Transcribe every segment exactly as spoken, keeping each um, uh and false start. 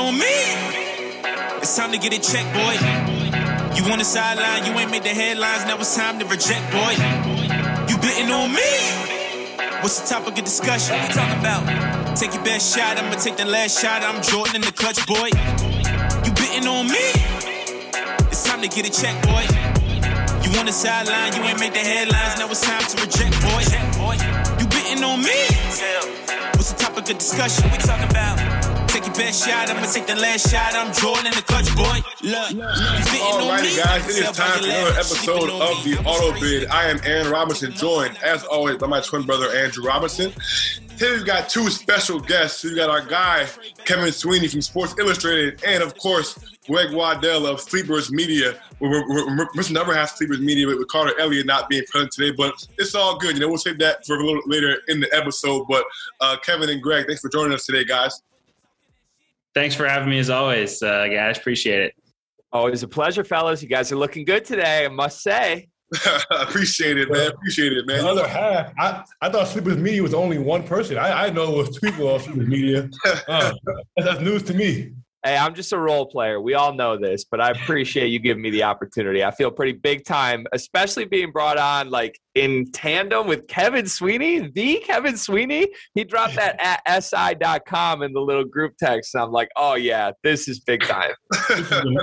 on me. It's time to get it checked, boy. You on the sideline, you ain't made the headlines, now it's time to reject, boy. You bidding on me. What's the topic of discussion? What you talking about? Take your best shot, I'ma take the last shot. I'm Jordan in the clutch, boy. You bidding on me. It's time to get it checked, boy. You on the sideline, you ain't made the headlines, now it's time to reject, boy. You bidding on me. What's the topic of discussion? What we talking about? Take your best shot, I'ma take the last shot. I'm Jordan in the clutch, boy. Look, you Alrighty, guys, it is time for another episode of the Auto Bid. I am Aaron Robinson, joined as always by my twin brother Andrew Robinson. Here we've got two special guests. We've got our guy Kevin Sweeney from Sports Illustrated, and of course Greg Waddell of Sleepers Media. We're, we're, we're missing the other half of Sleepers Media with Carter Elliott not being present today, but it's all good. You know, we'll save that for a little later in the episode. But uh, Kevin and Greg, thanks for joining us today, guys. Thanks for having me as always, uh, guys. Appreciate it. Always a pleasure, fellas. You guys are looking good today, I must say. Appreciate it, man. Appreciate it, man. The other half, I, I thought Sleepers Media was only one person. I, I know it was two people on Sleepers Media. Uh, that's news to me. Hey, I'm just a role player. We all know this, but I appreciate you giving me the opportunity. I feel pretty big time, especially being brought on like in tandem with Kevin Sweeney, the Kevin Sweeney. He dropped that at S I dot com in the little group text. And I'm like, oh, yeah, this is big time. I'm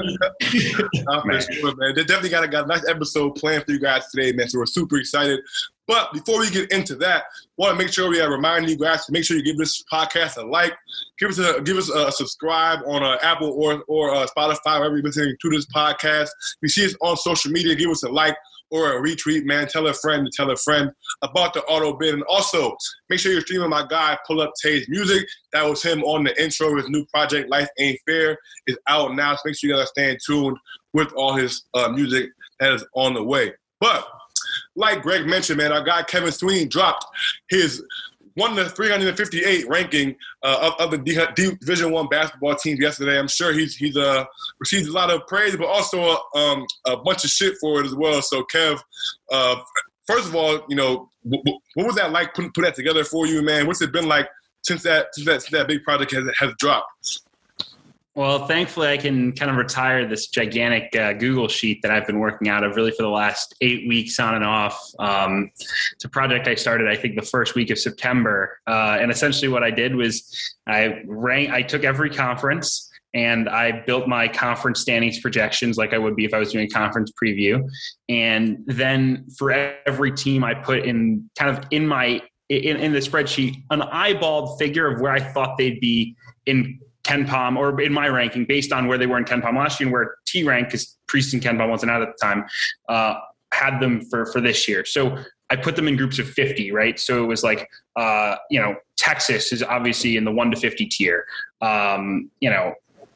sure, man. They definitely got a, got a nice episode planned for you guys today, man. So we're super excited. But before we get into that, want to make sure we are reminding you guys to make sure you give this podcast a like, give us a give us a subscribe on uh, Apple or or uh, Spotify, wherever you're listening to this podcast. If you see us on social media, give us a like or a retweet, man. Tell a friend to tell a friend about the Auto Bid, and also make sure you're streaming my guy Pull Up Tay's music. That was him on the intro. His new project, Life Ain't Fair, is out now. So make sure you guys stay tuned with all his uh, music that is on the way. But like Greg mentioned, man, our guy Kevin Sweeney dropped his one to three hundred fifty-eight ranking uh, of, of the D, D Division One basketball teams yesterday. I'm sure he's he's uh, received a lot of praise, but also um, a bunch of shit for it as well. So, Kev, uh, first of all, you know, w- w- what was that like putting put that together for you, man? What's it been like since that since that, since that big project has has dropped? Well, thankfully, I can kind of retire this gigantic uh, Google sheet that I've been working out of really for the last eight weeks on and off. Um, it's a project I started, I think, the first week of September. Uh, and essentially what I did was I rank, I took every conference and I built my conference standings projections like I would be if I was doing a conference preview. And then for every team, I put in kind of in my in, in the spreadsheet an eyeballed figure of where I thought they'd be in KenPom, or in my ranking, based on where they were in KenPom last year and where T rank, because preseason KenPom wasn't out at the time, uh, had them for, for this year. So I put them in groups of fifty, right? So it was like, uh, you know, Texas is obviously in the one to fifty tier. Um, you know,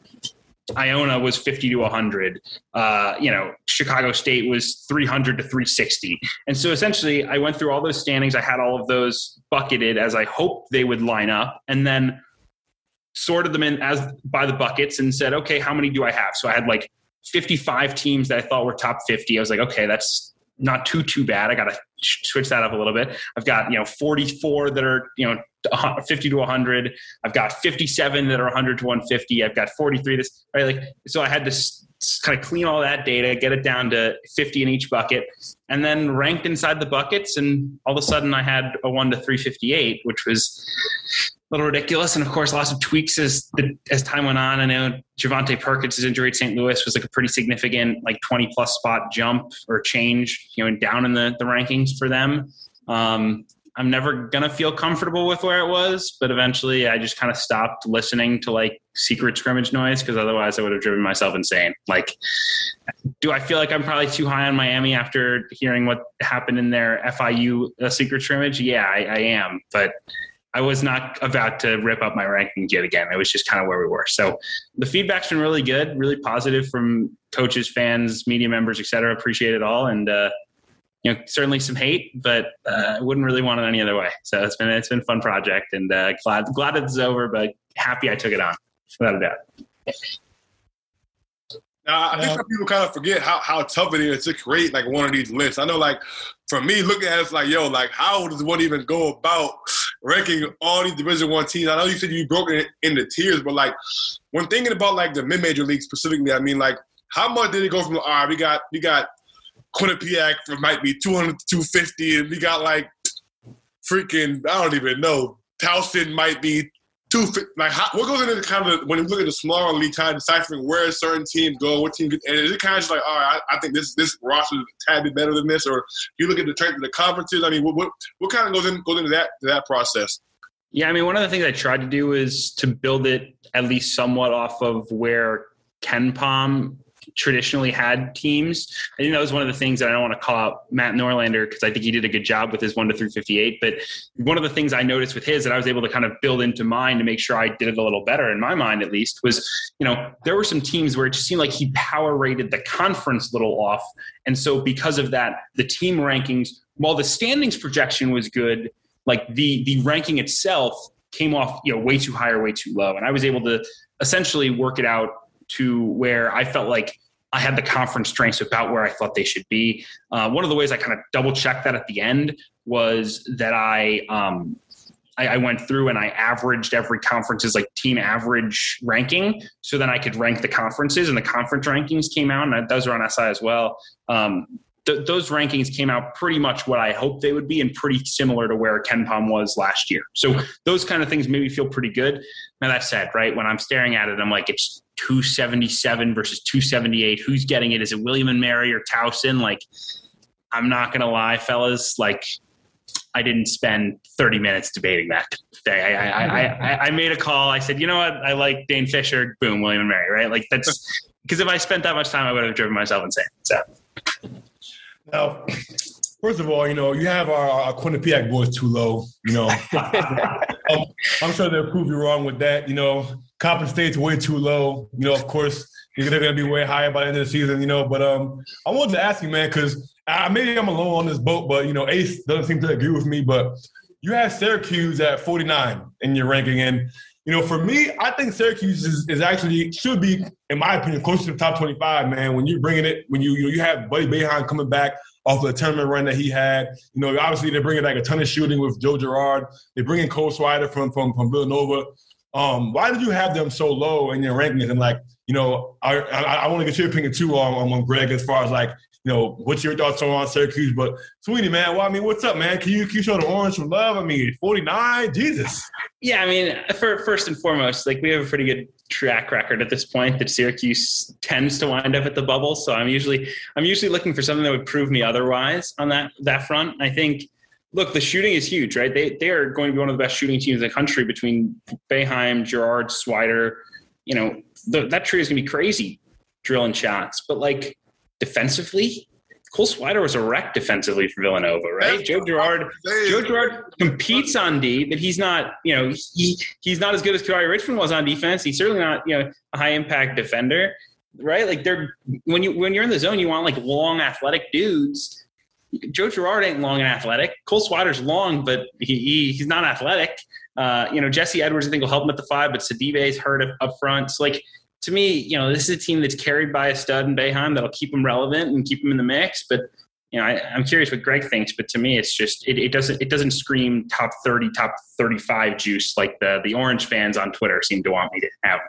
Iona was fifty to one hundred. Uh, you know, Chicago State was three hundred to three sixty. And so essentially I went through all those standings. I had all of those bucketed as I hoped they would line up, and then sorted them in as by the buckets and said, okay, how many do I have? So I had like fifty-five teams that I thought were top fifty. I was like, okay, that's not too, too bad. I got to switch that up a little bit. I've got, you know, forty-four that are, you know, fifty to one hundred. I've got fifty-seven that are one hundred to one fifty. I've got forty-three. This, right? Like, so I had to kind of clean all that data, get it down to fifty in each bucket, and then ranked inside the buckets. And all of a sudden I had a one to three fifty-eight, which was a little ridiculous. And of course, lots of tweaks as the, as time went on. I know Javonte Perkins' injury at Saint Louis was like a pretty significant, like twenty plus spot jump or change, you know, down in the, the rankings for them. Um, I'm never going to feel comfortable with where it was, but eventually I just kind of stopped listening to like secret scrimmage noise, because otherwise I would have driven myself insane. Like, do I feel like I'm probably too high on Miami after hearing what happened in their F I U uh, secret scrimmage? Yeah, I, I am. But I was not about to rip up my rankings yet again. It was just kind of where we were. So the feedback's been really good, really positive from coaches, fans, media members, et cetera. Appreciate it all. And, uh, you know, certainly some hate, but uh, I wouldn't really want it any other way. So it's been, it's been a fun project, and uh, glad, glad it's over, but happy I took it on, without a doubt. Uh, I think some people kind of forget how, how tough it is to create like one of these lists. I know, like for me, looking at it, it's like, yo, like how does one even go about ranking all these Division One teams? I know you said you broke it into tiers, but like when thinking about like the mid-major league specifically, I mean, like how much did it go from? All right, we got we got Quinnipiac for might be two hundred to two fifty, and we got like freaking I don't even know. Towson might be. Two, like how, what goes into kind of when you look at the smaller league, kind of deciphering where certain teams go, what team, get, and is it kind of just like, all right, I, I think this this roster is a tad bit better than this, or you look at the strength of the conferences. I mean, what what, what kind of goes in goes into that that process? Yeah, I mean, one of the things I tried to do is to build it at least somewhat off of where KenPom traditionally had teams. I think that was one of the things that I don't want to call out Matt Norlander because I think he did a good job with his one to three fifty-eight. But one of the things I noticed with his that I was able to kind of build into mine to make sure I did it a little better in my mind, at least, was, you know, there were some teams where it just seemed like he power rated the conference a little off. And so because of that, the team rankings, while the standings projection was good, like the, the ranking itself came off, you know, way too high or way too low. And I was able to essentially work it out to where I felt like I had the conference strengths about where I thought they should be. Uh, one of the ways I kind of double checked that at the end was that I, um, I, I went through and I averaged every conference's like team average ranking. So then I could rank the conferences, and the conference rankings came out, and those are on S I as well. Um, th- those rankings came out pretty much what I hoped they would be and pretty similar to where KenPom was last year. So those kind of things made me feel pretty good. Now that said, right, when I'm staring at it, I'm like, it's two seventy-seven versus two seventy-eight. Who's getting it? Is it William and Mary or Towson? Like, I'm not going to lie, fellas. Like, I didn't spend thirty minutes debating that today. I, I, I, I, I made a call. I said, you know what? I like Dane Fisher. Boom, William and Mary, right? Like, that's because if I spent that much time, I would have driven myself insane. So, now, first of all, you know, you have our, our Quinnipiac boys too low. You know, I'm, I'm sure they'll prove you wrong with that. You know, Coppin State's way too low. You know, of course, they're going to be way higher by the end of the season, you know. But um, I wanted to ask you, man, because uh, maybe I'm alone on this boat, but, you know, Ace doesn't seem to agree with me. But you have Syracuse at forty-nine in your ranking. And, you know, for me, I think Syracuse is, is actually should be, in my opinion, close to the top twenty-five, man. When you're bringing it, when you you, know, you have Buddy Boeheim coming back off of the tournament run that he had. You know, obviously they're bringing like a ton of shooting with Joe Girard. They're bringing Cole Swider from, from, from Villanova. Um, why did you have them so low in your rankings? And like, you know, I I, I want to get your opinion too on, on Greg as far as like, you know, what's your thoughts on Syracuse? But Sweeney, man, well, I mean, what's up, man? Can you, can you show the orange some love? I mean, forty-nine, Jesus. Yeah, I mean, for, first and foremost, like we have a pretty good track record at this point that Syracuse tends to wind up at the bubble. So I'm usually I'm usually looking for something that would prove me otherwise on that that front. I think, look, the shooting is huge, right? They they are going to be one of the best shooting teams in the country between Boeheim, Girard, Swider. You know, the, that tree is going to be crazy drilling shots. But like defensively, Cole Swider was a wreck defensively for Villanova, right? Joe Girard, Joe Girard competes on D, but he's not, you know, he he's not as good as Kari Richmond was on defense. He's certainly not, you know, a high impact defender, right? Like they're when you when you're in the zone, you want like long athletic dudes. Joe Girard ain't long and athletic. Cole Swider's long, but he, he he's not athletic. Uh, you know, Jesse Edwards I think will help him at the five, but Sidibe's hurt up front. So like, to me, you know, this is a team that's carried by a stud in Boeheim that'll keep him relevant and keep him in the mix. But, you know, I, I'm curious what Greg thinks. But to me, it's just it, it doesn't it doesn't scream top thirty, top thirty-five juice like the the Orange fans on Twitter seem to want me to have.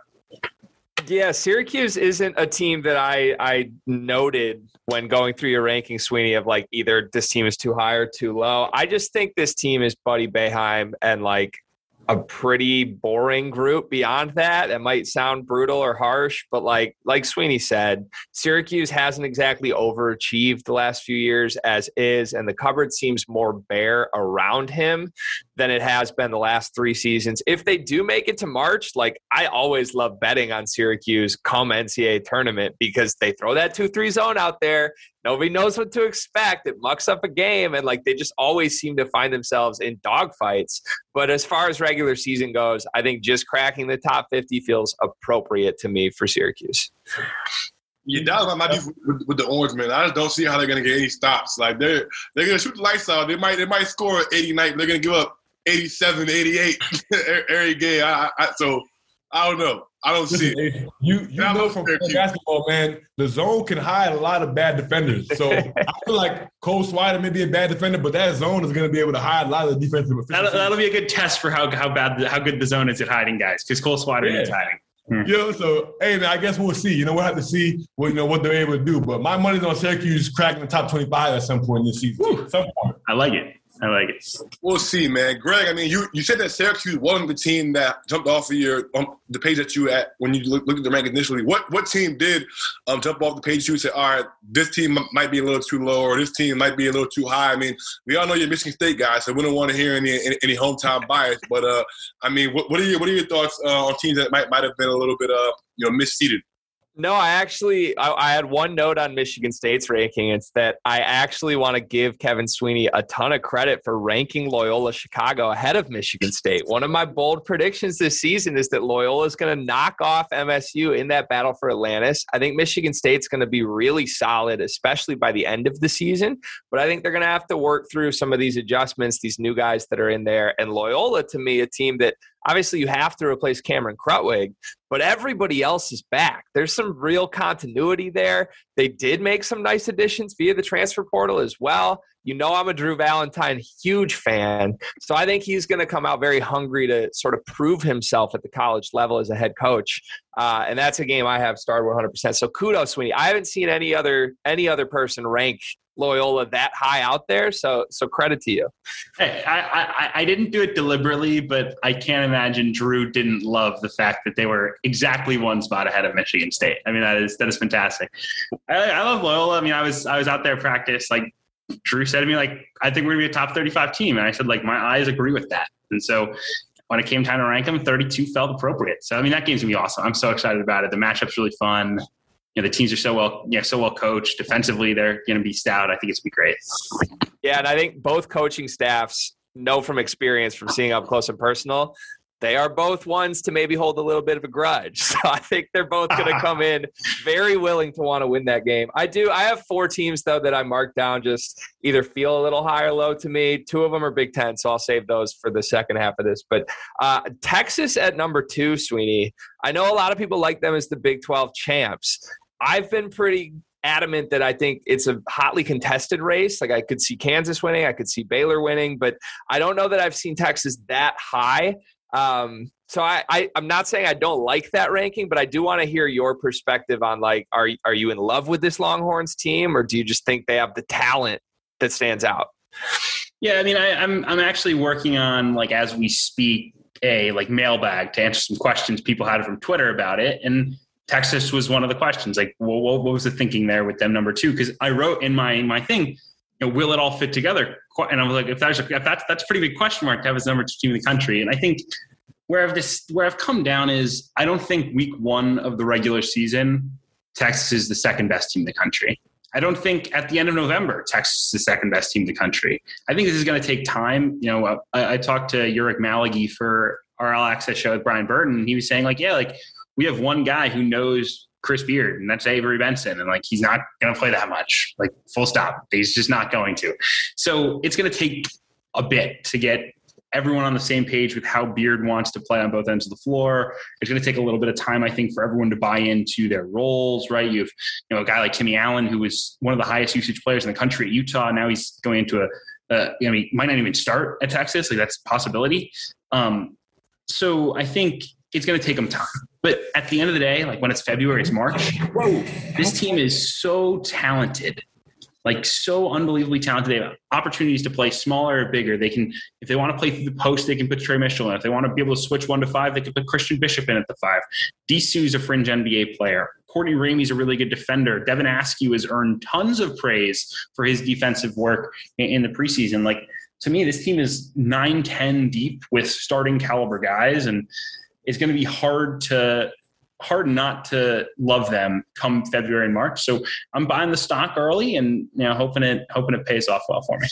Yeah, Syracuse isn't a team that I I noted when going through your ranking, Sweeney, of like either this team is too high or too low. I just think this team is Buddy Boeheim and like a pretty boring group beyond that. It might sound brutal or harsh, but like like Sweeney said, Syracuse hasn't exactly overachieved the last few years as is, and the cupboard seems more bare around him than it has been the last three seasons. If they do make it to March, like I always love betting on Syracuse come N C double A tournament because they throw that two three zone out there. Nobody knows what to expect. It mucks up a game, and like they just always seem to find themselves in dogfights. But as far as regular season goes, I think just cracking the top fifty feels appropriate to me for Syracuse. Yeah, that was my beef with, with the Orange men. I just don't see how they're gonna get any stops. Like they're they're gonna shoot the lights out. They might they might score eighty-nine. They're gonna give up eighty-seven, eighty-eight every game. I, I, so I don't know. I don't Listen, see it. You you And I know love from Syracuse. basketball, man, the zone can hide a lot of bad defenders. So I feel like Cole Swider may be a bad defender, but that zone is going to be able to hide a lot of the defensive That'll, efficiency. that'll be a good test for how how bad how good the zone is at hiding guys, because Cole Swider Yeah. needs hiding. You know, so hey, man, I guess we'll see. You know, we'll have to see what you know what they're able to do. But my money's on Syracuse cracking the top twenty-five at some point this season. Whew. Some point. I like it. I like it. We'll see, man. Greg, I mean, you, you said that Syracuse wasn't the team that jumped off of your um, the page that you were at when you look, looked at the rank initially. What what team did um, jump off the page? You said, all right, this team might be a little too low, or this team might be a little too high. I mean, we all know you're Michigan State guys, so we don't want to hear any any, any hometown bias. But uh, I mean, what, what are your what are your thoughts uh, on teams that might might have been a little bit uh you know misseeded? No, I actually I, I had one note on Michigan State's ranking. It's that I actually want to give Kevin Sweeney a ton of credit for ranking Loyola Chicago ahead of Michigan State. One of my bold predictions this season is that Loyola is going to knock off M S U in that battle for Atlantis. I think Michigan State's going to be really solid, especially by the end of the season. But I think they're going to have to work through some of these adjustments, these new guys that are in there. And Loyola, to me, a team that obviously you have to replace Cameron Krutwig, but everybody else is back. There's some real continuity there. They did make some nice additions via the transfer portal as well. You know, I'm a Drew Valentine huge fan. So I think he's going to come out very hungry to sort of prove himself at the college level as a head coach. Uh, and that's a game I have starred one hundred percent. So kudos, Sweeney. I haven't seen any other any other person rank Loyola that high out there. So so credit to you. Hey, I, I, I didn't do it deliberately, but I can't imagine Drew didn't love the fact that they were exactly one spot ahead of Michigan State. I mean, that is that is fantastic. I, I love Loyola. I mean, I was I was out there practice. Like Drew said to me, like, I think we're gonna be a top thirty-five team, and I said, like, my eyes agree with that. And so when it came time to rank them, thirty-two felt appropriate. So I mean, that game's gonna be awesome. I'm so excited about it. The matchup's really fun. You know, the teams are so well, yeah, so well coached. Defensively, they're going to be stout. I think it's going to be great. Yeah, and I think both coaching staffs know from experience, from seeing up close and personal, they are both ones to maybe hold a little bit of a grudge. So I think they're both going to come in very willing to want to win that game. I do. I have four teams, though, that I marked down just either feel a little high or low to me. Two of them are Big Ten, so I'll save those for the second half of this. But uh, Texas at number two, Sweeney, I know a lot of people like them as the Big twelve champs. I've been pretty adamant that I think it's a hotly contested race. Like I could see Kansas winning, I could see Baylor winning, but I don't know that I've seen Texas that high. Um, so I, I, I'm not saying I don't like that ranking, but I do want to hear your perspective on like, are, are you in love with this Longhorns team, or do you just think they have the talent that stands out? Yeah, I mean, I, I'm I'm actually working on, like, as we speak, a like mailbag to answer some questions people had from Twitter about it, and Texas was one of the questions. Like, well, what was the thinking there with them number two? Because I wrote in my my thing, you know, will it all fit together? And I was like, if that's if that's that's a pretty big question mark to have as number two team in the country. And I think where I've this where I've come down is I don't think week one of the regular season Texas is the second best team in the country. I don't think at the end of November Texas is the second best team in the country. I think this is going to take time. You know, uh, I, I talked to Uric Malagi for our All Access show with Brian Burton. And he was saying, like, yeah, like, we have one guy who knows Chris Beard, and that's Avery Benson. And like, he's not going to play that much, like, full stop. He's just not going to. So it's going to take a bit to get everyone on the same page with how Beard wants to play on both ends of the floor. It's going to take a little bit of time, I think, for everyone to buy into their roles, right? You have, you know, a guy like Timmy Allen, who was one of the highest usage players in the country at Utah. Now he's going into a, uh, you know, he might not even start at Texas. Like, that's a possibility. Um, so I think it's going to take them time. But at the end of the day, like, when it's February, it's March, whoa, this team is so talented, like, so unbelievably talented. They have opportunities to play smaller or bigger. They can, if they want to play through the post, they can put Trey Mitchell in. If they want to be able to switch one to five, they can put Christian Bishop in at the five. Disu's a fringe N B A player. Courtney Ramey's a really good defender. Devin Askew has earned tons of praise for his defensive work in, in the preseason. Like, to me, this team is nine ten deep with starting caliber guys, and it's going to be hard to hard not to love them come February and March. So I'm buying the stock early, and, you know, hoping it hoping it pays off well for me.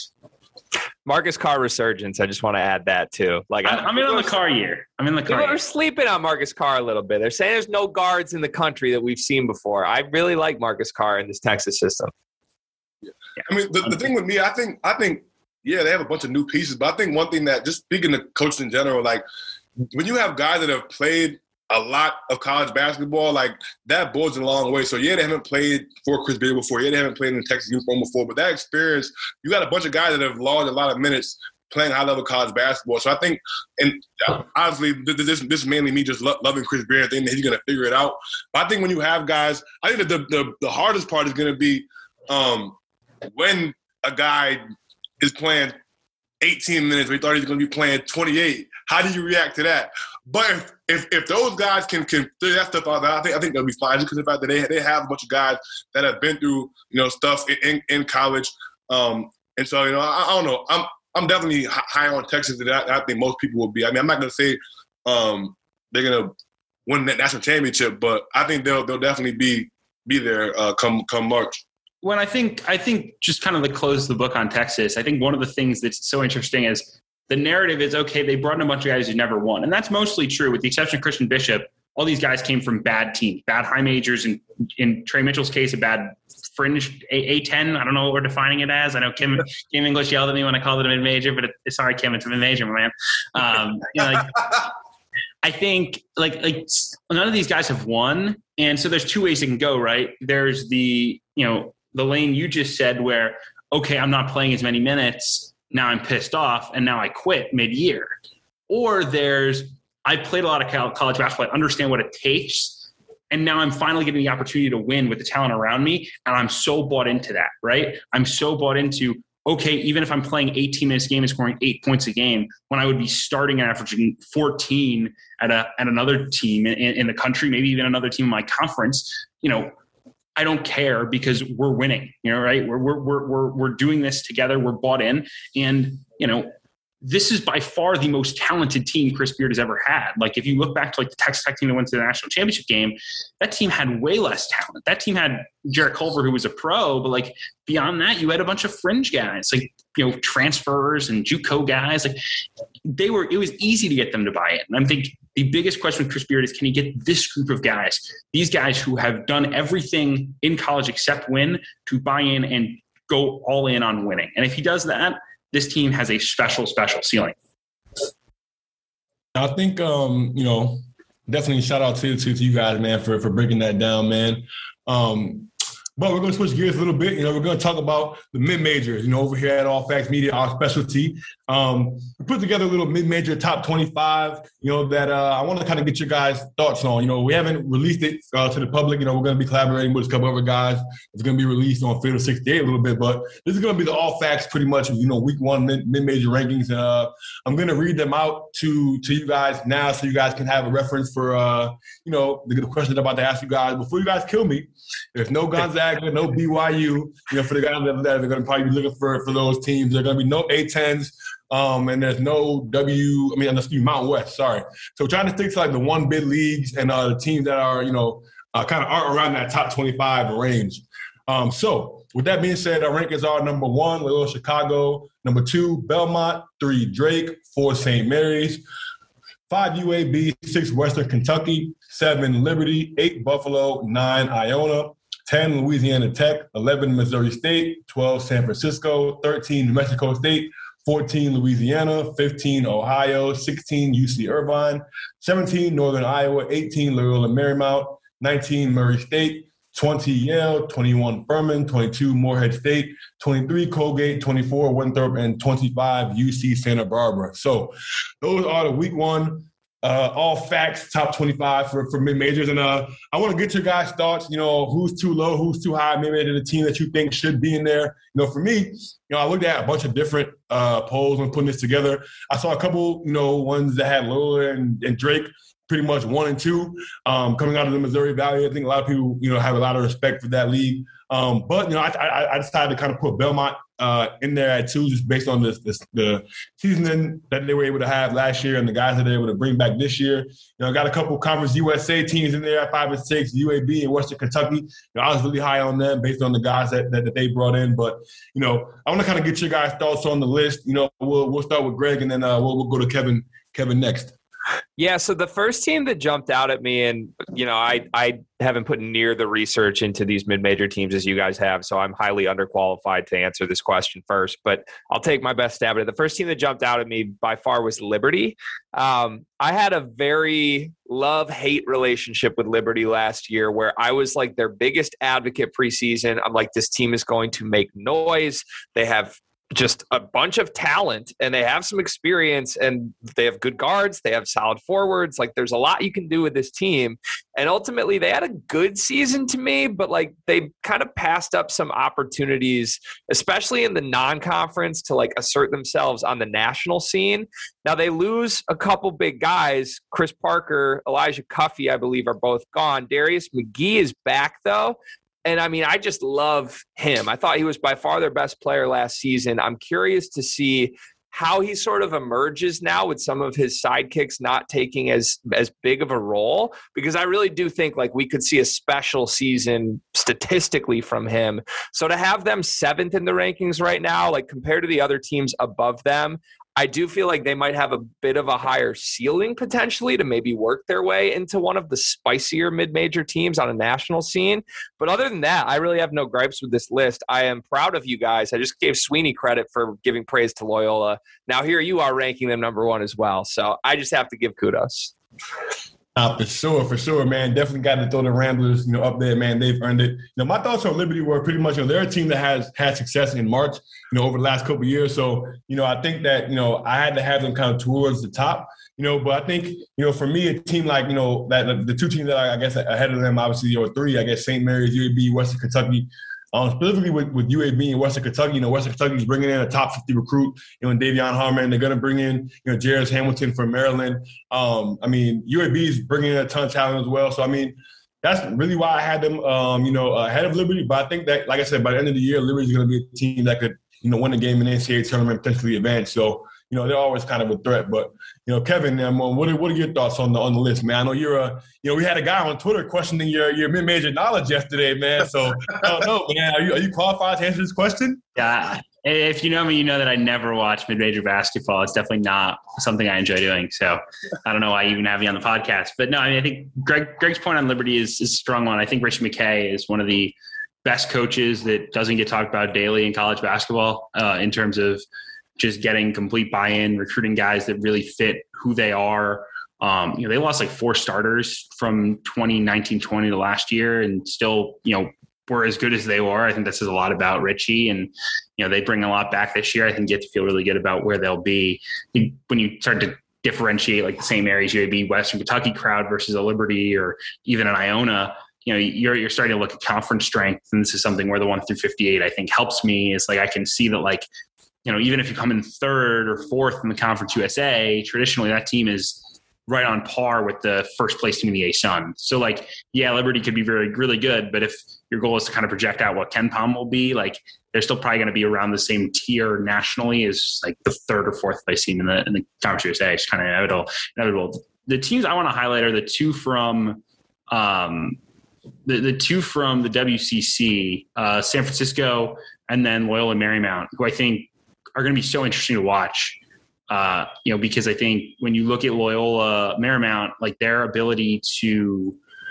Marcus Carr resurgence. I just want to add that too. Like, I'm, I'm in on the Carr year. I'm in the Carr. People year. are sleeping on Marcus Carr a little bit. They're saying there's no guards in the country that we've seen before. I really like Marcus Carr in this Texas system. Yeah. I mean, the, the thing with me, I think, I think, yeah, they have a bunch of new pieces, but I think one thing that, just speaking to coaches in general, like, when you have guys that have played a lot of college basketball, like that boards a long way. So yeah, they haven't played for Chris Beard before. Yeah, they haven't played in the Texas uniform before. But that experience, you got a bunch of guys that have logged a lot of minutes playing high level college basketball. So I think, and obviously this this is mainly me just lo- loving Chris Beard, thinking that he's going to figure it out. But I think when you have guys, I think that the the, the hardest part is going to be um, when a guy is playing eighteen minutes, we thought he was going to be playing twenty-eight. How do you react to that? But if if, if those guys can can figure that stuff out, I think I think they'll be fine. Just because of the fact that they they have a bunch of guys that have been through you know stuff in in, in college, um, and so you know I, I don't know. I'm I'm definitely high on Texas. That I, I think most people will be. I mean, I'm not going to say um, they're going to win that national championship, but I think they'll they'll definitely be be there uh, come come March. When I think I think just kind of to close the book on Texas, I think one of the things that's so interesting is the narrative is, okay, they brought in a bunch of guys who never won. And that's mostly true with the exception of Christian Bishop. All these guys came from bad teams, bad high majors, and in Trey Mitchell's case, a bad fringe A ten. I don't know what we're defining it as. I know Kim, Kim English yelled at me when I called it a mid-major, but it, sorry, Kim, it's a mid-major, man. Um, you know, like, I think like like none of these guys have won. And so there's two ways it can go, right? There's the, you know, the lane you just said where, okay, I'm not playing as many minutes. Now I'm pissed off and now I quit mid-year. Or there's, I played a lot of college basketball. I understand what it takes. And now I'm finally getting the opportunity to win with the talent around me. And I'm so bought into that, right? I'm so bought into, okay, even if I'm playing eighteen minutes a game and scoring eight points a game, when I would be starting and averaging fourteen at a at another team in, in the country, maybe even another team in my conference, you know, I don't care because we're winning, you know, right? We're, we're, we're, we're, we're doing this together. We're bought in. And, you know, this is by far the most talented team Chris Beard has ever had. Like if you look back to like the Texas Tech team that went to the national championship game, that team had way less talent. That team had Jarrett Culver, who was a pro, but like beyond that, you had a bunch of fringe guys, like, you know, transfers and JUCO guys. Like they were, it was easy to get them to buy in. And I think the biggest question with Chris Beard is, can he get this group of guys, these guys who have done everything in college except win, to buy in and go all in on winning? And if he does that, this team has a special, special ceiling. I think, um, you know, definitely shout out to, to, to you guys, man, for, for breaking that down, man. Um, but we're going to switch gears a little bit. You know, we're going to talk about the mid-majors, you know, over here at All Facts Media, our specialty. Um, we put together a little mid-major top twenty-five, you know, that uh, I want to kind of get your guys' thoughts on. You know, we haven't released it uh, to the public. You know, we're going to be collaborating with a couple other guys. It's going to be released on Field sixty-eight a little bit, but this is going to be the All Facts pretty much, you know, week one mid- mid-major rankings. And uh, I'm going to read them out to, to you guys now so you guys can have a reference for, uh, you know, the, the questions I'm about to ask you guys. Before you guys kill me, there's no Gonzaga, no B Y U, you know, for the guys that, that are going to probably be looking for, for those teams. There are going to be no A tens. Um, and there's no W, I mean, excuse me, Mountain West, sorry. So trying to stick to like the one bid leagues and uh, the teams that are, you know, uh, kind of are around that top twenty-five range. Um, so with that being said, our rankings are number one, Loyola Chicago, number two, Belmont, three, Drake, four, Saint Mary's, five, U A B, six, Western Kentucky, seven, Liberty, eight, Buffalo, nine, Iona, ten, Louisiana Tech, eleven, Missouri State, twelve, San Francisco, thirteen, New Mexico State, fourteen, Louisiana, fifteen, Ohio, sixteen, U C Irvine, seventeen, Northern Iowa, eighteen, Loyola Marymount, nineteen, Murray State, twenty, Yale, twenty-one, Furman, twenty-two, Morehead State, twenty-three, Colgate, twenty-four, Winthrop, and twenty-five, U C Santa Barbara. So those are the week one uh, all facts top twenty-five for, for mid-majors. And uh, I want to get your guys' thoughts, you know, who's too low, who's too high, maybe to the team that you think should be in there. You know, for me, you know, I looked at a bunch of different uh, polls when putting this together. I saw a couple, you know, ones that had Loyola and, and Drake pretty much one and two um, coming out of the Missouri Valley. I think a lot of people, you know, have a lot of respect for that league. Um, but, you know, I, I, I decided to kind of put Belmont uh, in there at two just based on this, this, the seasoning that they were able to have last year and the guys that they were able to bring back this year. You know, I got a couple Conference U S A teams in there at five and six, U A B and Western Kentucky. You know, I was really high on them based on the guys that, that, that they brought in. But, you know, I want to kind of get your guys' thoughts on the list. You know, we'll we'll start with Greg and then uh, we'll, we'll go to Kevin Kevin next. Yeah, so the first team that jumped out at me, and, you know, I, I haven't put near the research into these mid-major teams as you guys have, so I'm highly underqualified to answer this question first, but I'll take my best stab at it. The first team that jumped out at me by far was Liberty. Um, I had a very love-hate relationship with Liberty last year where I was like their biggest advocate preseason. I'm like, this team is going to make noise. They have just a bunch of talent and they have some experience and they have good guards. They have solid forwards. Like there's a lot you can do with this team. And ultimately they had a good season to me, but like they kind of passed up some opportunities, especially in the non-conference to like assert themselves on the national scene. Now they lose a couple big guys. Chris Parker, Elijah Cuffey, I believe are both gone. Darius McGee is back though. And I mean, I just love him. I thought he was by far their best player last season. I'm curious to see how he sort of emerges now with some of his sidekicks not taking as as big of a role, because I really do think like we could see a special season statistically from him. So to have them seventh in the rankings right now, like compared to the other teams above them, I do feel like they might have a bit of a higher ceiling potentially to maybe work their way into one of the spicier mid-major teams on a national scene. But other than that, I really have no gripes with this list. I am proud of you guys. I just gave Sweeney credit for giving praise to Loyola. Now here you are ranking them number one as well. So I just have to give kudos. Uh, for sure, for sure, man. Definitely got to throw the Ramblers, you know, up there, man. They've earned it. You know, my thoughts on Liberty were pretty much, you know, they're a team that has had success in March, you know, over the last couple of years. So, you know, I think that, you know, I had to have them kind of towards the top, you know, but I think, you know, for me, a team like, you know, that the two teams that I, I guess ahead of them, obviously, or three, I guess Saint Mary's, U A B, Western Kentucky. Um, specifically with, with U A B and Western Kentucky, you know, Western Kentucky is bringing in a top fifty recruit, you know, and Davion Harmon. They're going to bring in, you know, Jairus Hamilton from Maryland. Um, I mean, U A B is bringing in a ton of talent as well. So, I mean, that's really why I had them, um, you know, ahead of Liberty. But I think that, like I said, by the end of the year, Liberty is going to be a team that could, you know, win a game in the N C double A tournament, potentially advance. So, you know, they're always kind of a threat. But, you know, Kevin, um, what, are, what are your thoughts on the on the list, man? I know you're a, you know, we had a guy on Twitter questioning your your mid-major knowledge yesterday, man. So, I don't know, man. Are you, are you qualified to answer this question? Yeah. If you know me, you know that I never watch mid-major basketball. It's definitely not something I enjoy doing. So I don't know why I even have you on the podcast. But no, I mean, I think Greg Greg's point on Liberty is, is a strong one. I think Rich McKay is one of the best coaches that doesn't get talked about daily in college basketball uh, in terms of just getting complete buy-in, recruiting guys that really fit who they are. Um, you know, they lost like four starters from twenty nineteen twenty to last year and still, you know, were as good as they were. I think that says a lot about Richie, and, you know, they bring a lot back this year. I think you have to feel really good about where they'll be. When you start to differentiate like the Saint Mary's, U A B, Western Kentucky crowd versus a Liberty or even an Iona, you know, you're, you're starting to look at conference strength. And this is something where the one through fifty-eight, I think, helps me. Is like, I can see that, like, you know, even if you come in third or fourth in the Conference U S A, traditionally that team is right on par with the first place team in the A-Sun. So, like, yeah, Liberty could be very, really good, but if your goal is to kind of project out what KenPom will be, like, they're still probably going to be around the same tier nationally as like the third or fourth place team in the in the Conference U S A. It's kind of inevitable. inevitable. The teams I want to highlight are the two from um, the the two from the W C C, uh, San Francisco, and then Loyola Marymount, who I think are going to be so interesting to watch. Uh, you know, because I think when you look at Loyola Marymount, like their ability to,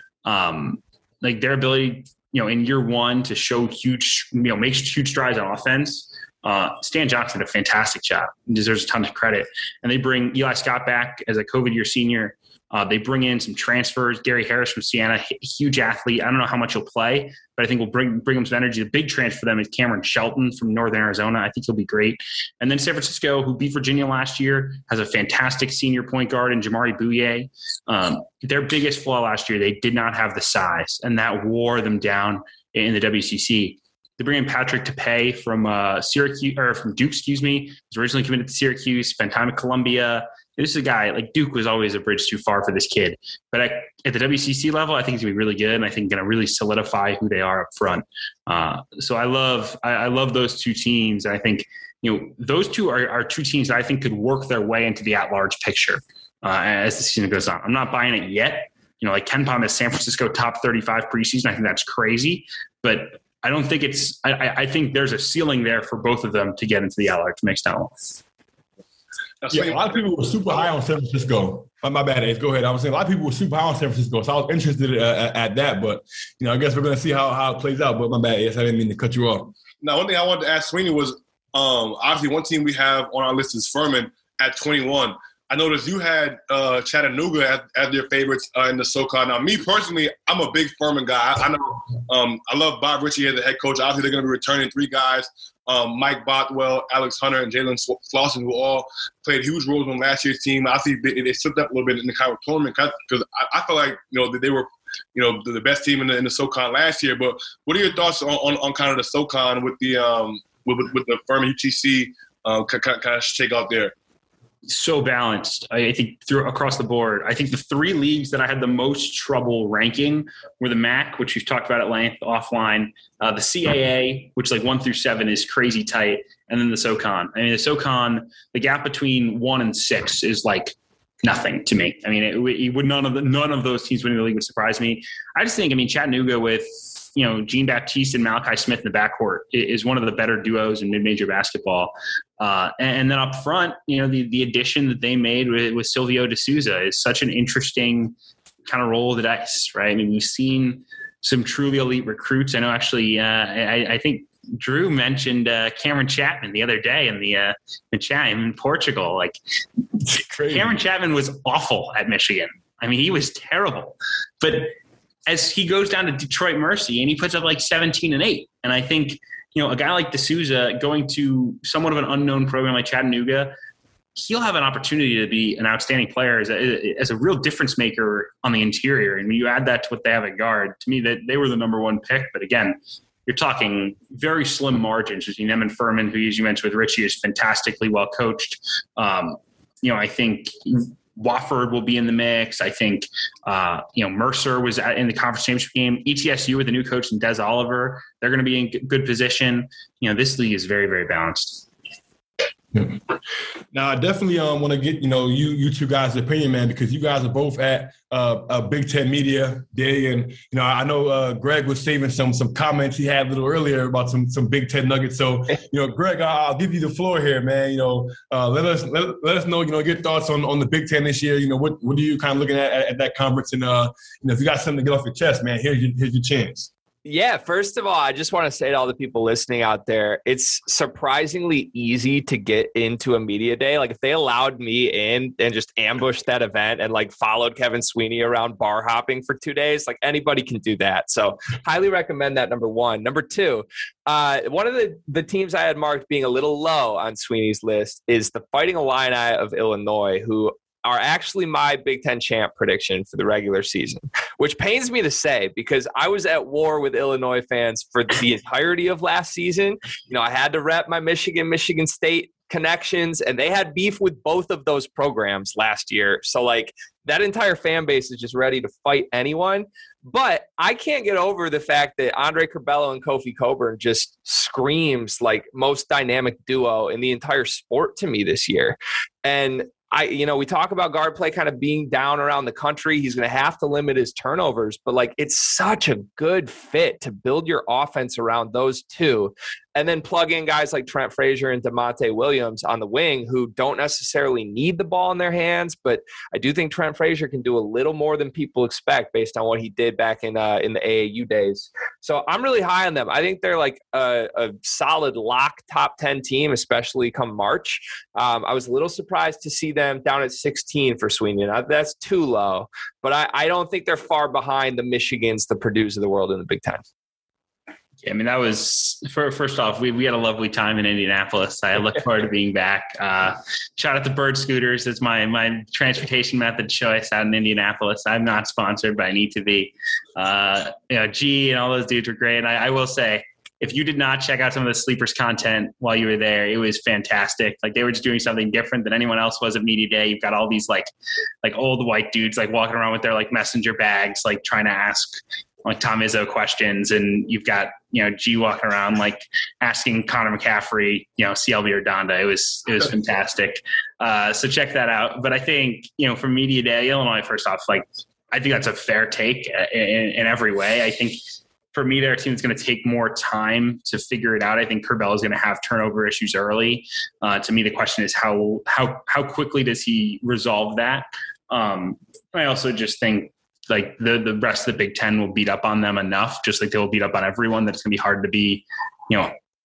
um, like their ability, you know, in year one to show huge, you know, make huge strides on offense. Uh, Stan Johnson did a fantastic job and deserves a ton of credit. And they bring Eli Scott back as a COVID year senior. Uh, they bring in some transfers. Gary Harris from Siena, huge athlete. I don't know how much he'll play, but I think we'll bring bring him some energy. The big transfer for them is Cameron Shelton from Northern Arizona. I think he'll be great. And then San Francisco, who beat Virginia last year, has a fantastic senior point guard in Jamari Bouye. Um, their biggest flaw last year, they did not have the size, and that wore them down in the W C C. They bring in Patrick Tapé from uh, Syracuse or from Duke, excuse me. He's originally committed to Syracuse, spent time at Columbia. This is a guy, like, Duke was always a bridge too far for this kid. But at, at the W C C level, I think he's going to be really good, and I think going to really solidify who they are up front. Uh, so I love I, I love those two teams. And I think, you know, those two are, are two teams that I think could work their way into the at-large picture uh, as the season goes on. I'm not buying it yet. You know, like KenPom is San Francisco top thirty-five preseason. I think that's crazy. But I don't think it's – I think there's a ceiling there for both of them to get into the at-large mix now. Yeah, a lot of people were super high on San Francisco. My, my bad, Ace. Go ahead. I was saying a lot of people were super high on San Francisco, so I was interested uh, at that. But, you know, I guess we're going to see how, how it plays out. But my bad, Ace. I didn't mean to cut you off. Now, one thing I wanted to ask Sweeney was, um, obviously one team we have on our list is Furman at twenty-one. I noticed you had uh, Chattanooga as, as your favorites uh, in the SoCon. Now, me personally, I'm a big Furman guy. I, I know um, I love Bob Ritchie as the head coach. Obviously, they're going to be returning three guys, um, Mike Bothwell, Alex Hunter, and Jalen Slauson, who all played huge roles on last year's team. I see they, they slipped up a little bit in the Cairo tournament because I, I feel like, you know, that they were, you know, the, the best team in the, in the SoCon last year. But what are your thoughts on, on, on kind of the SoCon with the um, with, with, with the Furman U T C um, kind, kind of shake out there? So balanced, I think, through across the board. I think the three leagues that I had the most trouble ranking were the M A C, which we've talked about at length offline, uh, the C A A, which like one through seven is crazy tight, and then the SoCon. I mean, the SoCon, the gap between one and six is like nothing to me. I mean, it, it would none of the, none of those teams winning the league would surprise me. I just think, I mean, Chattanooga with, you know, Jean Baptiste and Malachi Smith in the backcourt is one of the better duos in mid-major basketball. Uh, and then up front, you know, the, the addition that they made with, with Silvio De Souza is such an interesting kind of roll of the dice, right? I mean, we've seen some truly elite recruits. I know actually, uh, I, I think Drew mentioned uh, Cameron Chapman the other day in the, uh, the chat in Portugal. Like, Cameron Chapman was awful at Michigan. I mean, he was terrible. But as he goes down to Detroit Mercy and he puts up like seventeen and eight. And I think, you know, a guy like De Souza going to somewhat of an unknown program like Chattanooga, he'll have an opportunity to be an outstanding player as a, as a real difference maker on the interior. And when you add that to what they have at guard, to me, that they were the number one pick. But again, you're talking very slim margins between them and Furman, who, as you mentioned with Richie, is fantastically well coached. Um, you know, I think Wofford will be in the mix. I think, uh, you know, Mercer was at, in the conference championship game. E T S U with the new coach and Des Oliver, they're going to be in good position. You know, this league is very, very balanced. Now, I definitely um, want to get, you know, you you two guys' opinion, man, because you guys are both at uh, a Big Ten Media Day. And, you know, I know uh, Greg was saving some some comments he had a little earlier about some some Big Ten nuggets. So, you know, Greg, I'll give you the floor here, man. You know, uh, let us let, let us know, you know, your thoughts on, on the Big Ten this year. You know, what what are you kind of looking at at, at that conference? And, uh, you know, if you got something to get off your chest, man, here's your, here's your chance. Yeah, first of all, I just want to say to all the people listening out there, it's surprisingly easy to get into a media day. Like, if they allowed me in and just ambushed that event and like followed Kevin Sweeney around bar hopping for two days, like anybody can do that. So highly recommend that, number one. Number two, uh, one of the, the teams I had marked being a little low on Sweeney's list is the Fighting Illini of Illinois, who are actually my Big Ten champ prediction for the regular season, which pains me to say because I was at war with Illinois fans for the entirety of last season. You know, I had to rep my Michigan, Michigan State connections, and they had beef with both of those programs last year. So, like, that entire fan base is just ready to fight anyone. But I can't get over the fact that Andre Curbelo and Kofi Cockburn just screams like most dynamic duo in the entire sport to me this year. And I, you know, we talk about guard play kind of being down around the country. He's going to have to limit his turnovers, but like, it's such a good fit to build your offense around those two. And then plug in guys like Trent Frazier and DeMonte Williams on the wing who don't necessarily need the ball in their hands. But I do think Trent Frazier can do a little more than people expect based on what he did back in uh, in the A A U days. So I'm really high on them. I think they're like a, a solid lock top ten team, especially come March. Um, I was a little surprised to see them down at sixteen for Sweeney. Now, that's too low, but I, I don't think they're far behind the Michigans, the Purdues of the world in the Big Ten. Yeah, I mean, that was for, first off, we, we had a lovely time in Indianapolis. I look forward to being back. Uh, shout out to Bird Scooters. It's my, my transportation method choice out in Indianapolis. I'm not sponsored, but I need to be. Uh, you know, G and all those dudes were great. And I, I will say, if you did not check out some of the Sleepers content while you were there, it was fantastic. Like, they were just doing something different than anyone else was at Media Day. You've got all these like like old white dudes like walking around with their like messenger bags, like trying to ask like Tom Izzo questions, and you've got, you know, G walking around like asking Connor McCaffrey, you know, C L V or Donda. It was it was fantastic. Uh, so check that out. But I think, you know, for Media Day, Illinois, first off, like, I think that's a fair take in, in every way. I think for me, their team is going to take more time to figure it out. I think Curbelo is going to have turnover issues early. Uh, to me, the question is how how how quickly does he resolve that? Um, I also just think, like, the, the rest of the Big Ten will beat up on them enough, just like they will beat up on everyone, that it's going to be hard to be, you know,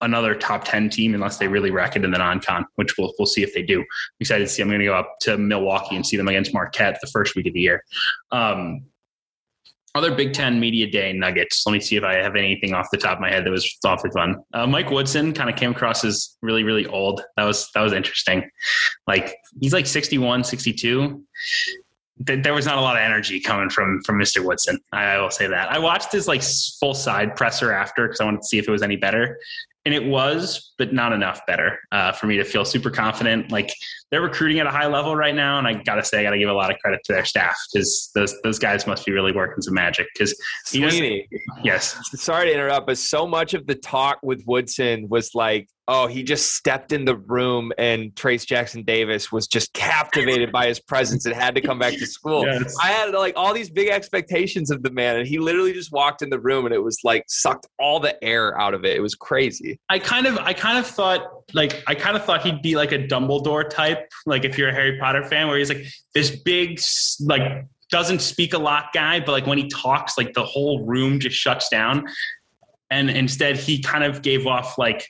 another top ten team unless they really wreck it in the non-con, which we'll we'll see if they do. I'm excited to see. I'm going to go up to Milwaukee and see them against Marquette the first week of the year. Um, other Big Ten Media Day nuggets. Let me see if I have anything off the top of my head that was awfully fun. Uh, Mike Woodson kind of came across as really, really old. That was that was interesting. Like he's like sixty-one, sixty-two. There was not a lot of energy coming from from Mister Woodson. I will say that. I watched his like full side presser after because I wanted to see if it was any better. And it was, but not enough better uh, for me to feel super confident. Like they're recruiting at a high level right now. And I got to say, I got to give a lot of credit to their staff because those those guys must be really working some magic. Because Sweeney, yes. Sorry to interrupt, but so much of the talk with Woodson was like, oh, he just stepped in the room and Trace Jackson Davis was just captivated by his presence and had to come back to school. Yes. I had like all these big expectations of the man, and he literally just walked in the room and it was like sucked all the air out of it. It was crazy. I kind of, I kind of thought like, I kind of thought he'd be like a Dumbledore type. Like if you're a Harry Potter fan, where he's like this big, like doesn't speak a lot guy, but like when he talks, like the whole room just shuts down. And instead he kind of gave off like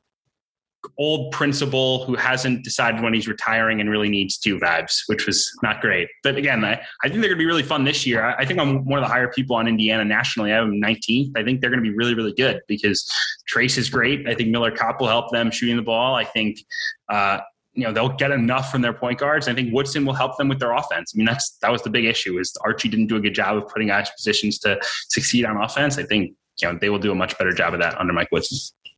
old principal who hasn't decided when he's retiring and really needs to vibes, which was not great. But again, I, I think they're going to be really fun this year. I, I think I'm one of the higher people on Indiana nationally. I have them nineteenth. I think they're going to be really, really good because Trace is great. I think Miller Kopp will help them shooting the ball. I think, uh, you know, they'll get enough from their point guards. I think Woodson will help them with their offense. I mean, that's, that was the big issue is Archie didn't do a good job of putting guys in positions to succeed on offense. I think, you know, they will do a much better job of that under Mike Woodson.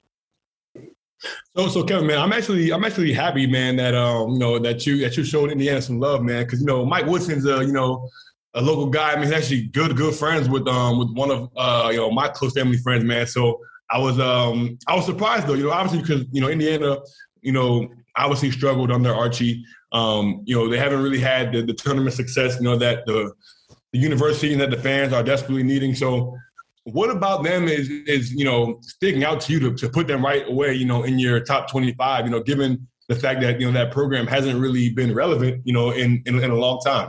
So, so Kevin, man, I'm actually, I'm actually happy, man, that um, you know, that you that you showed Indiana some love, man, because you know, Mike Woodson's a, you know, a local guy. I mean, he's actually good, good friends with um, with one of uh, you know, my close family friends, man. So I was um, I was surprised though, you know, obviously because you know, Indiana, you know, obviously struggled under Archie. Um, you know, they haven't really had the, the tournament success, you know, that the the university and that the fans are desperately needing. So. What about them is, is you know, sticking out to you to, to put them right away, you know, in your top twenty-five, you know, given the fact that, you know, that program hasn't really been relevant, you know, in, in, in a long time?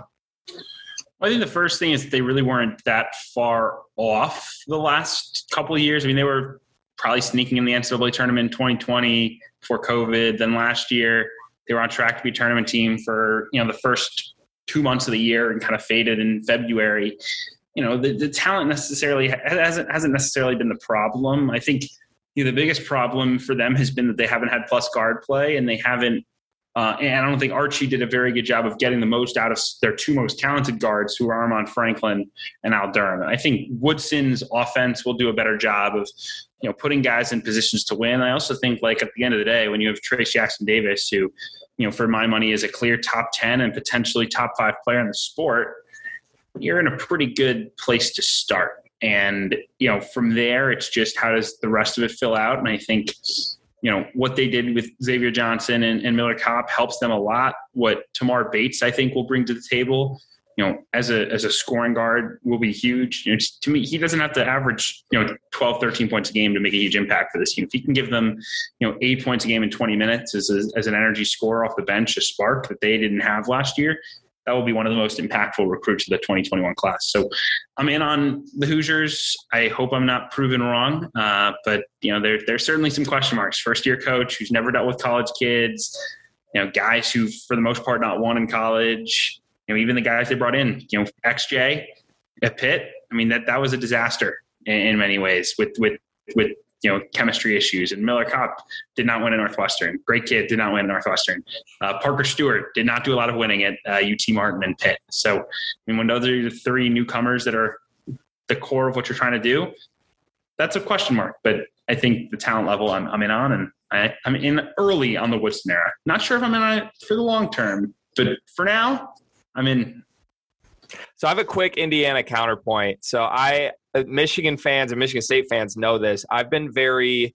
I think the first thing is that they really weren't that far off the last couple of years. I mean, they were probably sneaking in the N C double A tournament in twenty twenty before COVID. Then last year, they were on track to be a tournament team for, you know, the first two months of the year and kind of faded in February. You know, the, the talent necessarily hasn't hasn't necessarily been the problem. I think you know, the biggest problem for them has been that they haven't had plus guard play, and they haven't. Uh, and I don't think Archie did a very good job of getting the most out of their two most talented guards, who are Armand Franklin and Al Durham. And I think Woodson's offense will do a better job of, you know, putting guys in positions to win. I also think, like at the end of the day, when you have Trace Jackson Davis, who, you know, for my money is a clear top ten and potentially top five player in the sport, you're in a pretty good place to start. And, you know, from there, it's just how does the rest of it fill out? And I think, you know, what they did with Xavier Johnson and, and Miller Kopp helps them a lot. What Tamar Bates, I think, will bring to the table, you know, as a as a scoring guard will be huge. You know, to me, he doesn't have to average, you know, twelve, thirteen points a game to make a huge impact for this team. If he can give them, you know, eight points a game in twenty minutes as, a, as an energy scorer off the bench, a spark that they didn't have last year, that will be one of the most impactful recruits of the twenty twenty-one class. So I'm in on the Hoosiers. I hope I'm not proven wrong, uh, but you know, there, there's certainly some question marks. First year coach who's never dealt with college kids, you know, guys who for the most part not won in college, you know, even the guys they brought in, you know, X J at Pitt. I mean, that, that was a disaster in, in many ways with, with, with, you know, chemistry issues. And Miller Kopp did not win at Northwestern. Great kid, did not win at Northwestern. Uh, Parker Stewart did not do a lot of winning at uh, U T Martin and Pitt. So, I mean, when those are the three newcomers that are the core of what you're trying to do, that's a question mark. But I think the talent level I'm, I'm in on, and I, I'm in early on the Woodson era. Not sure if I'm in on it for the long term, but for now, I'm in. So I have a quick Indiana counterpoint. So I, Michigan fans and Michigan State fans know this. I've been very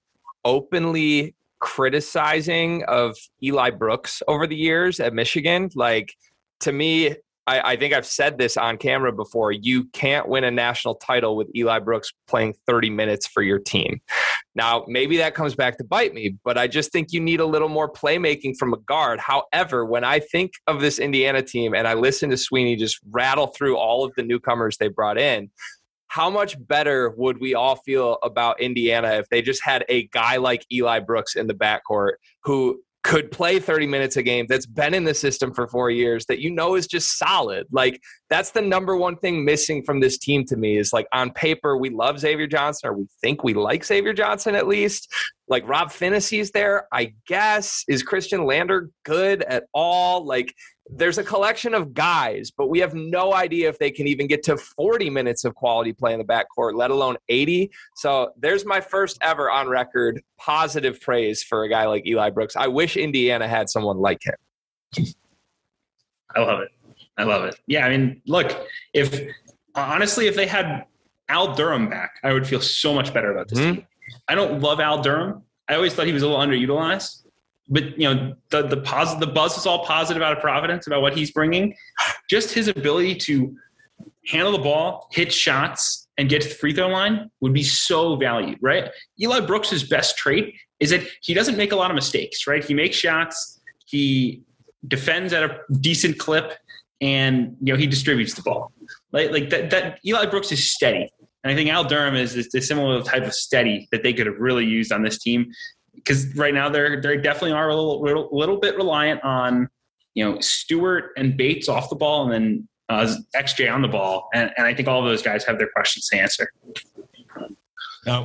openly criticizing of Eli Brooks over the years at Michigan. Like, to me, I, I think I've said this on camera before. You can't win a national title with Eli Brooks playing thirty minutes for your team. Now, maybe that comes back to bite me, but I just think you need a little more playmaking from a guard. However, when I think of this Indiana team and I listen to Sweeney just rattle through all of the newcomers they brought in, how much better would we all feel about Indiana if they just had a guy like Eli Brooks in the backcourt who could play thirty minutes a game, that's been in the system for four years, that you know is just solid. Like, that's the number one thing missing from this team to me is, like, on paper, we love Xavier Johnson, or we think we like Xavier Johnson at least. Like, Rob Phinissee's there, I guess. Is Christian Lander good at all? Like, there's a collection of guys, but we have no idea if they can even get to forty minutes of quality play in the backcourt, let alone eighty. So there's my first ever on record positive praise for a guy like Eli Brooks. I wish Indiana had someone like him. I love it. I love it. Yeah, I mean, look, if honestly, if they had Al Durham back, I would feel so much better about this mm-hmm. team. I don't love Al Durham. I always thought he was a little underutilized. But, you know, the the pos- the buzz is all positive out of Providence about what he's bringing. Just his ability to handle the ball, hit shots, and get to the free throw line would be so valued, right? Eli Brooks' best trait is that he doesn't make a lot of mistakes, right? He makes shots, he defends at a decent clip, and, you know, he distributes the ball. Like, like that, that Eli Brooks is steady. And I think Al Durham is, is a similar type of steady that they could have really used on this team. Because right now they're they definitely are a little, little little bit reliant on, you know, Stewart and Bates off the ball, and then uh, X J on the ball, and, and I think all of those guys have their questions to answer. Now,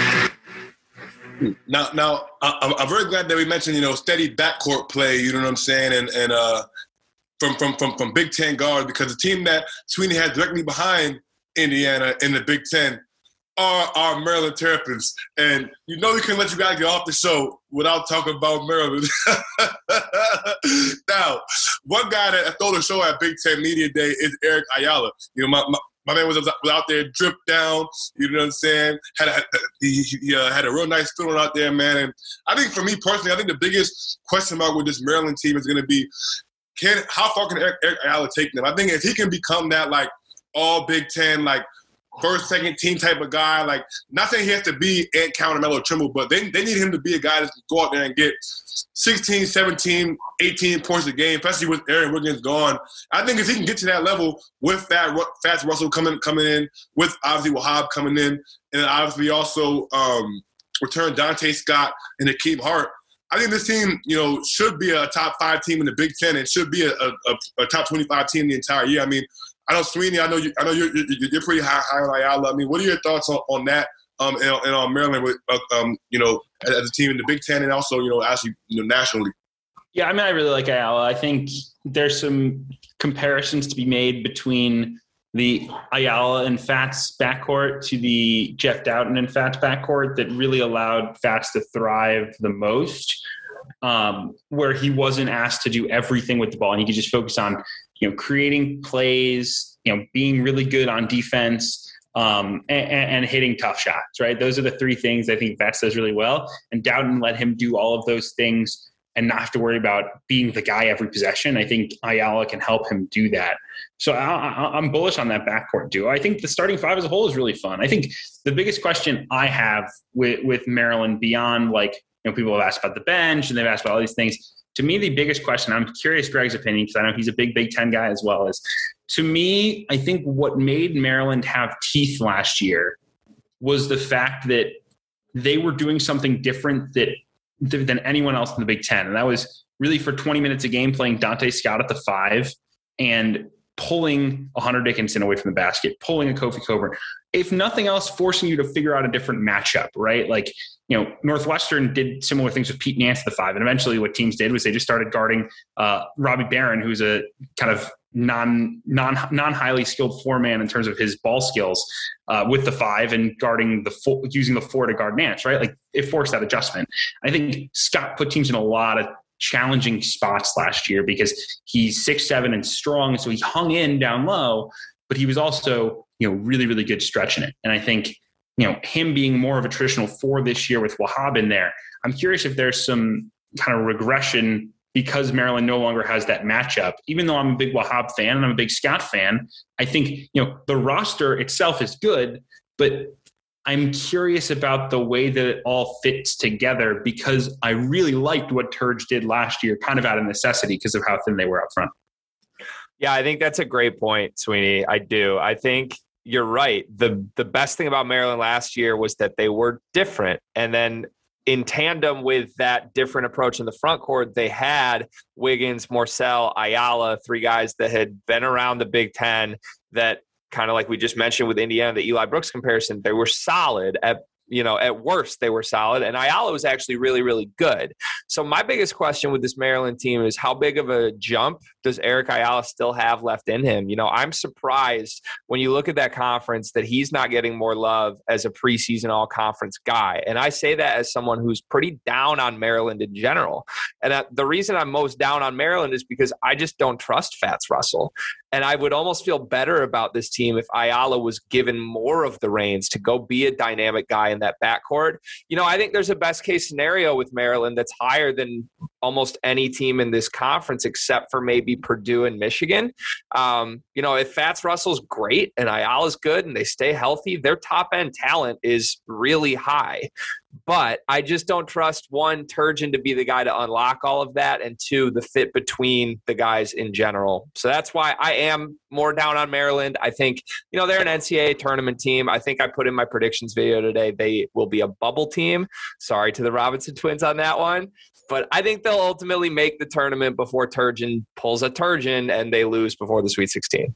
now, now I'm, I'm very glad that we mentioned, you know, steady backcourt play. You know what I'm saying, and and uh, from from from from Big Ten guard, because the team that Sweeney had directly behind Indiana in the Big Ten are our Maryland Terrapins. And you know we couldn't let you guys get off the show without talking about Maryland. Now, one guy that stole the show at Big Ten Media Day is Eric Ayala. You know, my, my, my man was, was out there, dripped down, you know what I'm saying? Had a, he, he uh, had a real nice feeling out there, man. And I think for me personally, I think the biggest question mark with this Maryland team is going to be, can how far can Eric, Eric Ayala take them? I think if he can become that, like, all Big Ten, like, first, second team type of guy. Like, not saying he has to be Ant Counter, Melo Trimble, but they, they need him to be a guy that can go out there and get sixteen, seventeen, eighteen points a game, especially with Aaron Wiggins gone. I think if he can get to that level with that Fats Russell coming coming in, with obviously Wahab coming in, and obviously also um, return Dante Scott and Hakeem Hart, I think this team, you know, should be a top five team in the Big Ten and should be a, a, a top twenty-five team the entire year. I mean, I know Sweeney. I know you. I know you're. You're pretty high, high on Ayala. I mean, what are your thoughts on, on that? Um, and, and on Maryland with, uh, um, you know, as a team in the Big Ten and also, you know, actually, you know, nationally. Yeah, I mean, I really like Ayala. I think there's some comparisons to be made between the Ayala and Fats backcourt to the Jeff Doughton and Fats backcourt that really allowed Fats to thrive the most, um, where he wasn't asked to do everything with the ball and he could just focus on, you know, creating plays, you know, being really good on defense, um, and, and hitting tough shots, right? Those are the three things I think Fats does really well. And Doughton let him do all of those things and not have to worry about being the guy every possession. I think Ayala can help him do that. So I, I, I'm bullish on that backcourt duo. I think the starting five as a whole is really fun. I think the biggest question I have with, with Maryland beyond, like, you know, people have asked about the bench and they've asked about all these things. To me, the biggest question, I'm curious Greg's opinion because I know he's a big Big Ten guy as well, is to me, I think what made Maryland have teeth last year was the fact that they were doing something different that than anyone else in the Big Ten. And that was really for twenty minutes a game playing Dante Scott at the five and pulling a Hunter Dickinson away from the basket, pulling a Kofi Coburn. If nothing else, forcing you to figure out a different matchup, right? Like, you know, Northwestern did similar things with Pete Nance at the five. And eventually what teams did was they just started guarding uh, Robbie Barron, who's a kind of non, non, non highly skilled four man in terms of his ball skills uh, with the five and guarding the four, using the four to guard Nance, right? Like it forced that adjustment. I think Scott put teams in a lot of challenging spots last year because he's six seven and strong. So he hung in down low, but he was also, you know, really, really good stretching it. And I think, you know, him being more of a traditional four this year with Wahab in there, I'm curious if there's some kind of regression because Maryland no longer has that matchup. Even though I'm a big Wahab fan and I'm a big Scott fan, I think, you know, the roster itself is good, but I'm curious about the way that it all fits together because I really liked what Turge did last year, kind of out of necessity because of how thin they were up front. Yeah, I think that's a great point, Sweeney. I do. I think you're right. The the best thing about Maryland last year was that they were different. And then in tandem with that different approach in the front court, they had Wiggins, Morsell, Ayala, three guys that had been around the Big Ten that kind of like we just mentioned with Indiana, the Eli Brooks comparison, they were solid at You know, at worst, they were solid. And Ayala was actually really, really good. So my biggest question with this Maryland team is how big of a jump does Eric Ayala still have left in him? You know, I'm surprised when you look at that conference that he's not getting more love as a preseason all-conference guy. And I say that as someone who's pretty down on Maryland in general. And that, the reason I'm most down on Maryland is because I just don't trust Fats Russell. And I would almost feel better about this team if Ayala was given more of the reins to go be a dynamic guy in that backcourt. You know, I think there's a best case scenario with Maryland that's higher than almost any team in this conference except for maybe Purdue and Michigan. Um, you know, if Fats Russell's great and Ayala's good and they stay healthy, their top end talent is really high. But I just don't trust, one, Turgeon to be the guy to unlock all of that, and two, the fit between the guys in general. So that's why I am more down on Maryland. I think, you know, they're an N C double A tournament team. I think I put in my predictions video today, they will be a bubble team. Sorry to the Robinson twins on that one. But I think they'll ultimately make the tournament before Turgeon pulls a Turgeon and they lose before the Sweet sixteen.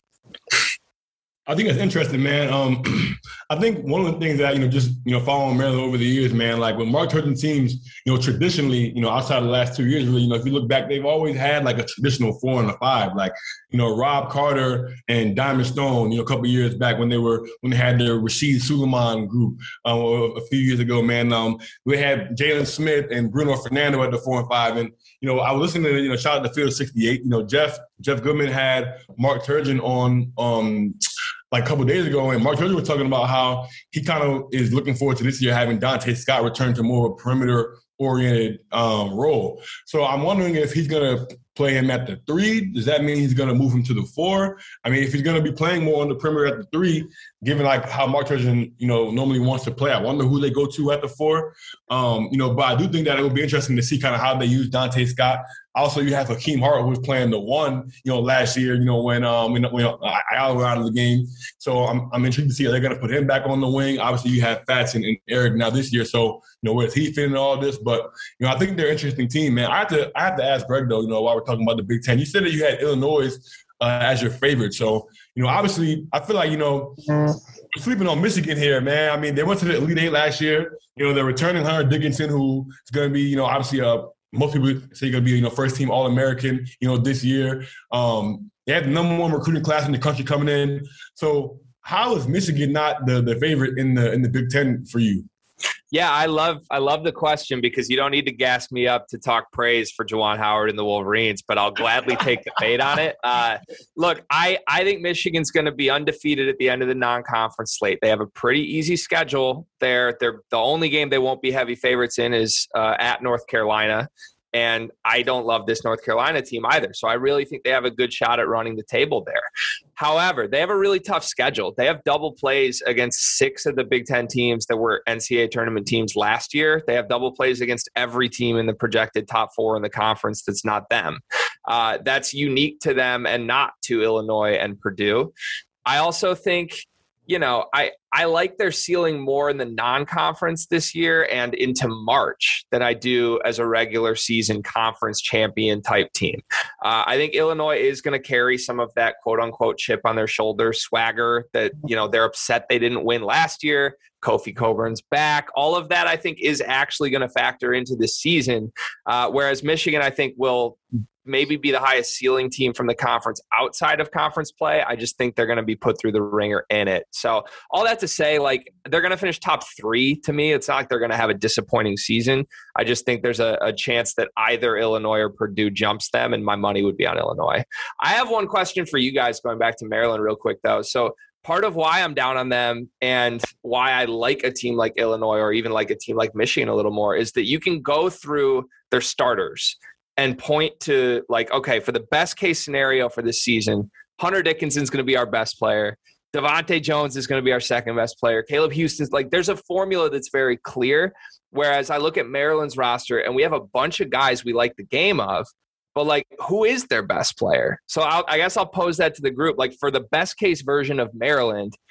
I think it's interesting, man. Um, I think one of the things that, you know, just, you know, following Maryland over the years, man, like when Mark Turgeon teams, you know, traditionally, you know, outside of the last two years, really, you know, if you look back, they've always had like a traditional four and a five, like, you know, Rob Carter and Diamond Stone, you know, a couple of years back when they were, when they had their Rasheed Suleiman group um, a few years ago, man. Um, we had Jalen Smith and Bruno Fernando at the four and five. And, you know, I was listening to, you know, shout out to Field sixty-eight, you know, Jeff, Jeff Goodman had Mark Turgeon on, um, like a couple of days ago, and Mark Turgeon was talking about how he kind of is looking forward to this year having Dante Scott return to more of a perimeter-oriented um, role. So I'm wondering if he's going to play him at the three. Does that mean he's going to move him to the four? I mean, if he's going to be playing more on the perimeter at the three, given like how Mark Turgeon, you know, normally wants to play, I wonder who they go to at the four. Um, you know, but I do think that it would be interesting to see kind of how they use Dante Scott. Also, you have Hakeem Hart, who was playing the one, you know, last year, you know, when um when, when Ayala was out of the game. So I'm I'm intrigued to see if they're going to put him back on the wing. Obviously, you have Fats and, and Eric now this year. So, you know, where does he fit in all this? But, you know, I think they're an interesting team, man. I have to I have to ask Greg, though, you know, while we're talking about the Big Ten. You said that you had Illinois uh, as your favorite. So, you know, obviously, I feel like, you know, we're sleeping on Michigan here, man. I mean, they went to the Elite Eight last year. You know, they're returning Hunter Dickinson, who is going to be, you know, obviously a most people say you're going to be, you know, first team All-American, you know, this year. Um, they had the number one recruiting class in the country coming in. So how is Michigan not the, the favorite in the in the Big Ten for you? Yeah, I love I love the question because you don't need to gas me up to talk praise for Juwan Howard and the Wolverines, but I'll gladly take the bait on it. Uh, look, I, I think Michigan's going to be undefeated at the end of the non-conference slate. They have a pretty easy schedule. They're, they're, the only game they won't be heavy favorites in is uh, at North Carolina. And I don't love this North Carolina team either. So I really think they have a good shot at running the table there. However, they have a really tough schedule. They have double plays against six of the Big Ten teams that were N C double A tournament teams last year. They have double plays against every team in the projected top four in the conference that's not them. Uh, that's unique to them and not to Illinois and Purdue. I also think, you know, I, I like their ceiling more in the non-conference this year and into March than I do as a regular season conference champion type team. Uh, I think Illinois is going to carry some of that quote unquote chip on their shoulder swagger that, you know, they're upset they didn't win last year. Kofi Coburn's back. All of that I think is actually going to factor into this season. Uh, whereas Michigan, I think, will maybe be the highest ceiling team from the conference outside of conference play. I just think they're going to be put through the ringer in it. So all that to say, like, they're going to finish top three to me. It's not like they're going to have a disappointing season. I just think there's a, a chance that either Illinois or Purdue jumps them, and my money would be on Illinois. I have one question for you guys going back to Maryland real quick, though. So part of why I'm down on them and why I like a team like Illinois or even like a team like Michigan a little more is that you can go through their starters and point to, like, okay, for the best case scenario for this season, Hunter Dickinson's going to be our best player. Devontae Jones is going to be our second best player. Caleb Houston's, like, there's a formula that's very clear. Whereas I look at Maryland's roster and we have a bunch of guys we like the game of, but, like, who is their best player? So I'll, I guess I'll pose that to the group. Like, for the best case version of Maryland,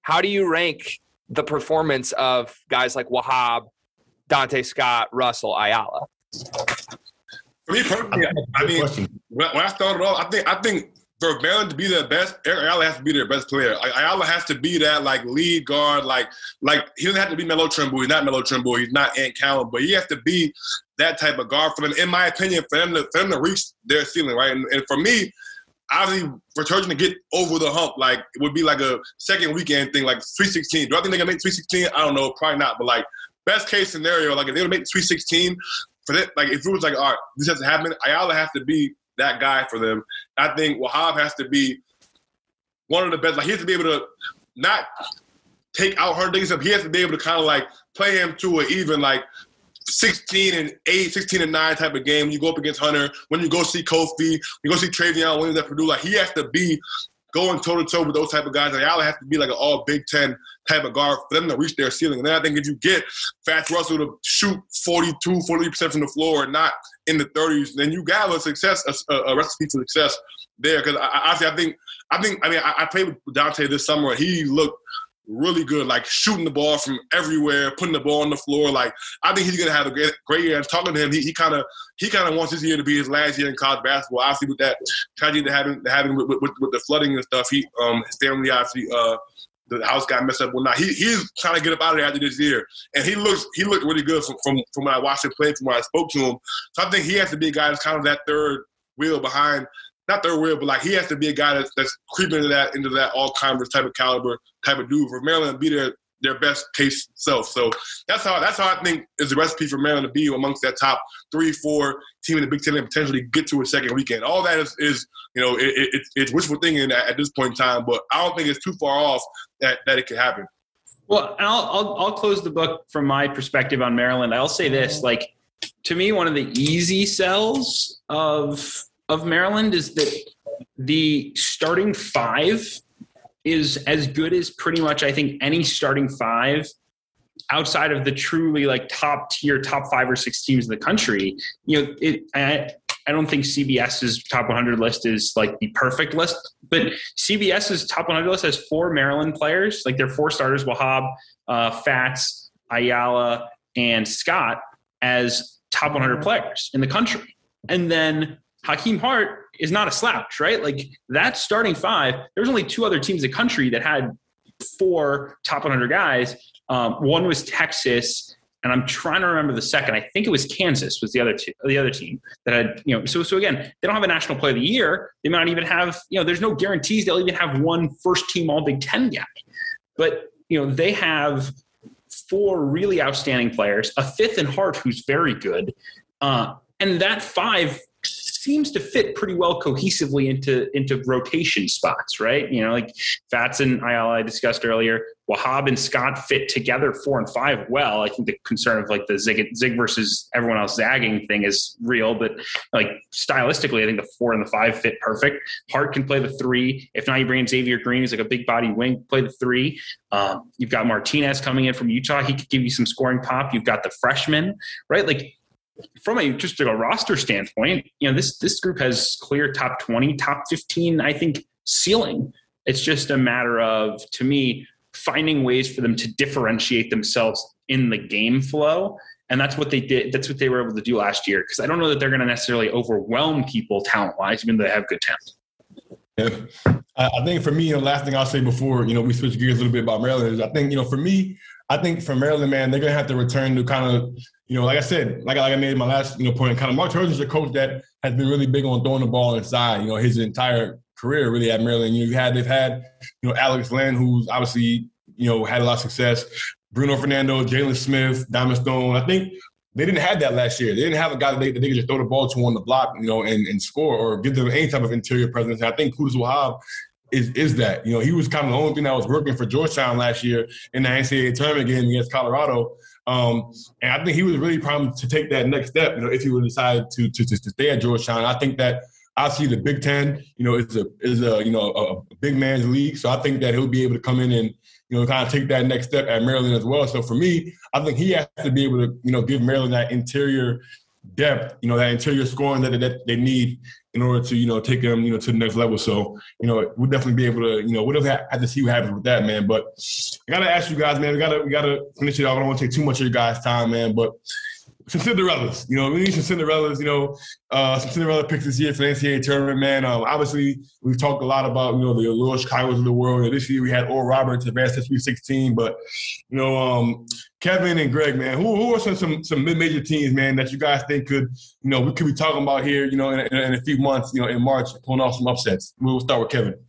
how do you rank the performance of guys like Wahab, Dante Scott, Russell, Ayala? For me personally, I mean, when I started off, I think I think for Maryland to be their best, Eric Ayala has to be their best player. Like, Ayala has to be that like lead guard. Like like he doesn't have to be Melo Trimble. He's not Melo Trimble. He's not Ant Callum, but he has to be that type of guard for them. In my opinion, for them to for them to reach their ceiling, right? And, and for me, obviously, for Trojan to get over the hump, like it would be like a second weekend thing, like Sweet sixteen. Do I think they're gonna make Sweet sixteen? I don't know, probably not. But like best case scenario, like if they're gonna make Sweet sixteen, for that, like if it was like, all right, this has to happen, Ayala has to be that guy for them. I think Wahab has to be one of the best. Like he has to be able to not take out Hunter Dickinson. He has to be able to kind of like play him to an even like sixteen and eight, sixteen and nine type of game. When you go up against Hunter, when you go see Kofi, you go see Travion Williams at Purdue, like he has to be going toe-to-toe with those type of guys. Like Ayala has to be like an all Big Ten type of guard for them to reach their ceiling. And then I think if you get Fats Russell to shoot forty-two, forty percent from the floor and not in the thirties, then you got a success, a, a recipe for success there. Because honestly, I think, I think, I mean, I, I played with Dante this summer. He looked really good, like shooting the ball from everywhere, putting the ball on the floor. Like I think he's gonna have a great, great year. And talking to him, he kind of he kind of wants this year to be his last year in college basketball. Obviously, with that tragedy that happened, that happened with, with, with the flooding and stuff, he um his family obviously uh the house got messed up. Well, now he he's trying to get up out of there after this year, and he looks he looked really good from from, from when I watched him play, from when I spoke to him. So I think he has to be a guy that's kind of that third wheel behind. Not third wheel, but like he has to be a guy that's, that's creeping into that into that all timers type of caliber type of dude for Maryland to be their their best case self. So that's how that's how I think is the recipe for Maryland to be amongst that top three, four team in the Big Ten and potentially get to a second weekend. All that is, is you know, it, it, it's wishful thinking at, at this point in time, but I don't think it's too far off that, that it could happen. Well, I'll, I'll I'll close the book from my perspective on Maryland. I'll say this, like, to me, one of the easy sells of of Maryland is that the starting five is as good as pretty much, I think, any starting five outside of the truly like top tier, top five or six teams in the country. You know, it, I, I don't think CBS's top one hundred list is like the perfect list, but CBS's top one hundred list has four Maryland players, like their four starters, Wahab, uh, Fats, Ayala, and Scott as top one hundred players in the country. And then Hakeem Hart is not a slouch, right? Like that starting five, there's only two other teams in the country that had four top one hundred guys. Um, one was Texas, and I'm trying to remember the second. I think it was Kansas was the other two, the other team that had, you know, so, so again, they don't have a national player of the year. They might not even have, you know, there's no guarantees they'll even have one first team all Big Ten guy. But, you know, they have four really outstanding players, a fifth in Hart who's very good. Uh, and that five seems to fit pretty well cohesively into into rotation spots, right? You know, like Fats and Ayala I discussed earlier. Wahab and Scott fit together four and five well. I think the concern of like the zig, zig versus everyone else zagging thing is real, but like stylistically, I think the four and the five fit perfect. Hart can play the three. If not, you bring in Xavier Green, who's like a big body wing, play the three. Um, you've got Martinez coming in from Utah. He could give you some scoring pop. You've got the freshman, right? Like, from a just a roster standpoint, you know, this this group has clear top twenty, top fifteen, I think, ceiling. It's just a matter of, to me, finding ways for them to differentiate themselves in the game flow. And that's what they did. That's what they were able to do last year. Because I don't know that they're going to necessarily overwhelm people talent-wise, even though they have good talent. Yeah. I think for me, you know, last thing I'll say before, you know, we switch gears a little bit about Maryland is I think, you know, for me, I think for Maryland, man, they're going to have to return to kind of, you know, like I said, like, like I made my last, you know, point, kind of Mark Turgeon's a coach that has been really big on throwing the ball inside, you know, his entire career really at Maryland. You know, you had, they've had, you know, Alex Len, who's obviously, you know, had a lot of success, Bruno Fernando, Jalen Smith, Diamond Stone. I think they didn't have that last year. They didn't have a guy that they, that they could just throw the ball to on the block, you know, and, and score or give them any type of interior presence. And I think Qudus Wahab is is that. You know, he was kind of the only thing that was working for Georgetown last year in the N C double A tournament game against Colorado. Um, and I think he was really primed to take that next step, you know, if he would decide to, to, to stay at Georgetown. I think that obviously the Big Ten, you know, is a, is a you know, a, a big man's league. So I think that he'll be able to come in and, you know, kind of take that next step at Maryland as well. So for me, I think he has to be able to, you know, give Maryland that interior depth, you know, that interior scoring that, that they need in order to, you know, take them, you know, to the next level. So, you know, we'll definitely be able to, you know, we'll have, have to see what happens with that, man. But I got to ask you guys, man, we got to we got to finish it off. I don't want to take too much of your guys' time, man, but some Cinderellas, you know, we need some Cinderellas, you know, uh, some Cinderella picks this year for the N C double A tournament, man. Um, obviously, we've talked a lot about, you know, the Loyola Chicagos of the world. And this year we had Oral Roberts advance to Sweet sixteen. But, you know, um, Kevin and Greg, man, who, who are some, some some mid-major teams, man, that you guys think could, you know, we could be talking about here, you know, in, in, in a few months, you know, in March, pulling off some upsets? We'll start with Kevin.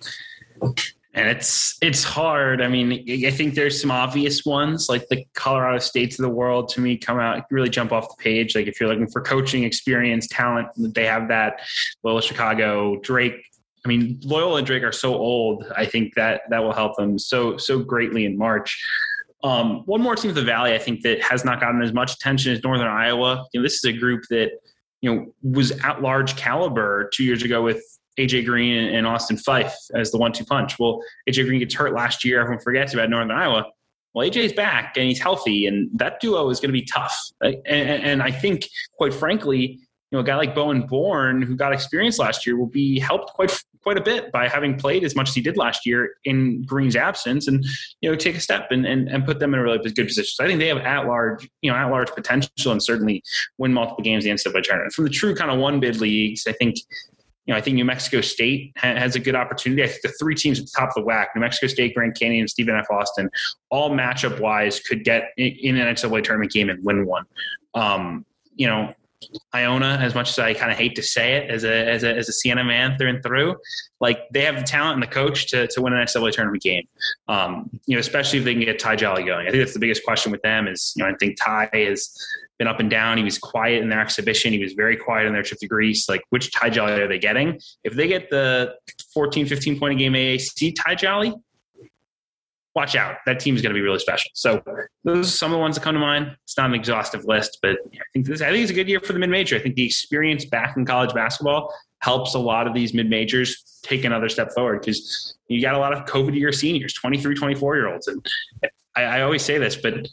And it's it's hard. I mean, I think there's some obvious ones, like the Colorado States of the world, to me, come out, really jump off the page. Like if you're looking for coaching, experience, talent, they have that. Loyola Chicago, Drake. I mean, Loyola and Drake are so old. I think that that will help them so so greatly in March. Um, one more team of the Valley, I think, that has not gotten as much attention as Northern Iowa. You know, this is a group that, you know, was at large caliber two years ago with A J Green and Austin Fife as the one two punch. Well, A J Green gets hurt last year. Everyone forgets about Northern Iowa. Well, A J's back and he's healthy, and that duo is going to be tough. Right? And, and I think, quite frankly, you know, a guy like Bowen Bourne, who got experience last year, will be helped quite quite a bit by having played as much as he did last year in Green's absence, and, you know, take a step and, and, and put them in a really good position. So I think they have at large, you know, at large potential, and certainly win multiple games in the N C double A tournament. From the true kind of one bid leagues, I think, you know, I think New Mexico State ha- has a good opportunity. I think the three teams at the top of the W A C, New Mexico State, Grand Canyon, and Stephen F. Austin, all matchup-wise could get in, in an N C double A tournament game and win one. Um, you know, Iona, as much as I kind of hate to say it as a as a as a Siena man through and through, like they have the talent and the coach to to win an N C double A tournament game. Um, you know, especially if they can get Ty Jolly going. I think that's the biggest question with them is, you know, I think Ty is been up and down. He was quiet in their exhibition. He was very quiet in their trip to Greece. Like, which Ty Jolly are they getting? If they get the fourteen, fifteen point a game A A C Ty Jolly, watch out. That team is going to be really special. So those are some of the ones that come to mind. It's not an exhaustive list, but I think this, I think it's a good year for the mid-major. I think the experience back in college basketball helps a lot of these mid-majors take another step forward, because you got a lot of COVID year seniors, twenty-three, twenty-four year olds. And I, I always say this, but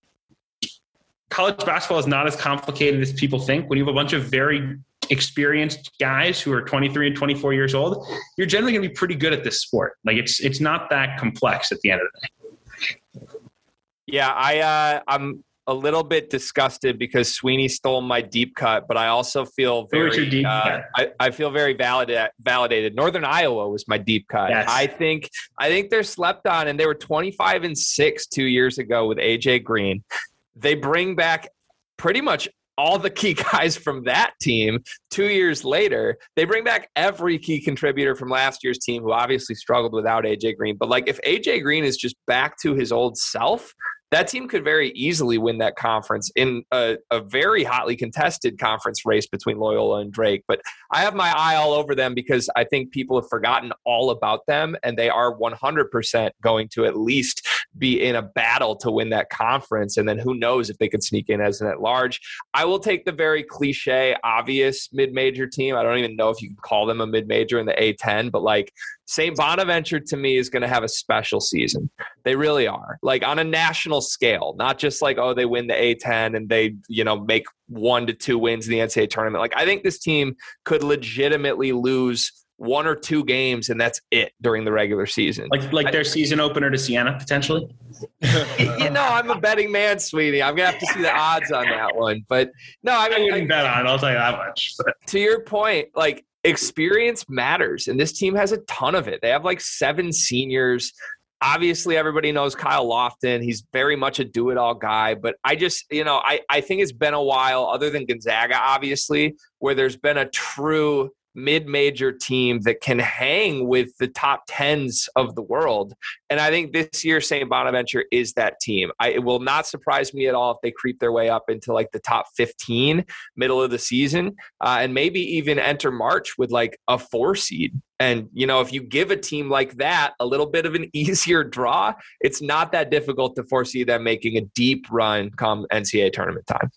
college basketball is not as complicated as people think. When you have a bunch of very experienced guys who are twenty-three and twenty-four years old, you're generally going to be pretty good at this sport. Like it's it's not that complex at the end of the day. Yeah, I uh, I'm a little bit disgusted because Sweeney stole my deep cut, but I also feel very deep uh, cut? I, I feel very validated. Validated. Northern Iowa was my deep cut. Yes. I think I think they're slept on, and they were twenty-five and six two years ago with A J Green. They bring back pretty much all the key guys from that team two years later. They bring back every key contributor from last year's team who obviously struggled without A J Green. But like if A J Green is just back to his old self, that team could very easily win that conference in a, a very hotly contested conference race between Loyola and Drake. But I have my eye all over them because I think people have forgotten all about them, and they are one hundred percent going to at least be in a battle to win that conference. And then who knows if they could sneak in as an at-large. I will take the very cliche, obvious mid-major team. I don't even know if you can call them a mid-major in the A ten, but like Saint Bonaventure to me is going to have a special season. They really are. Like on a national scale, not just like, oh, they win the A ten and they, you know, make one to two wins in the N C double A tournament. Like I think this team could legitimately lose one or two games, and that's it during the regular season. Like like their season opener to Siena, potentially? You know, I'm a betting man, Sweetie. I'm going to have to see the odds on that one. But no, I mean, I wouldn't bet on it, I'll tell you that much. But. To your point, like experience matters, and this team has a ton of it. They have like seven seniors. Obviously, everybody knows Kyle Lofton. He's very much a do-it-all guy. But I just, you know, I, I think it's been a while, other than Gonzaga, obviously, where there's been a true mid-major team that can hang with the top tens of the world. And I think this year Saint Bonaventure is that team. I, it will not surprise me at all if they creep their way up into like the top fifteen middle of the season, uh, and maybe even enter March with like a four seed. And, you know, if you give a team like that a little bit of an easier draw, it's not that difficult to foresee them making a deep run come N C double A tournament time.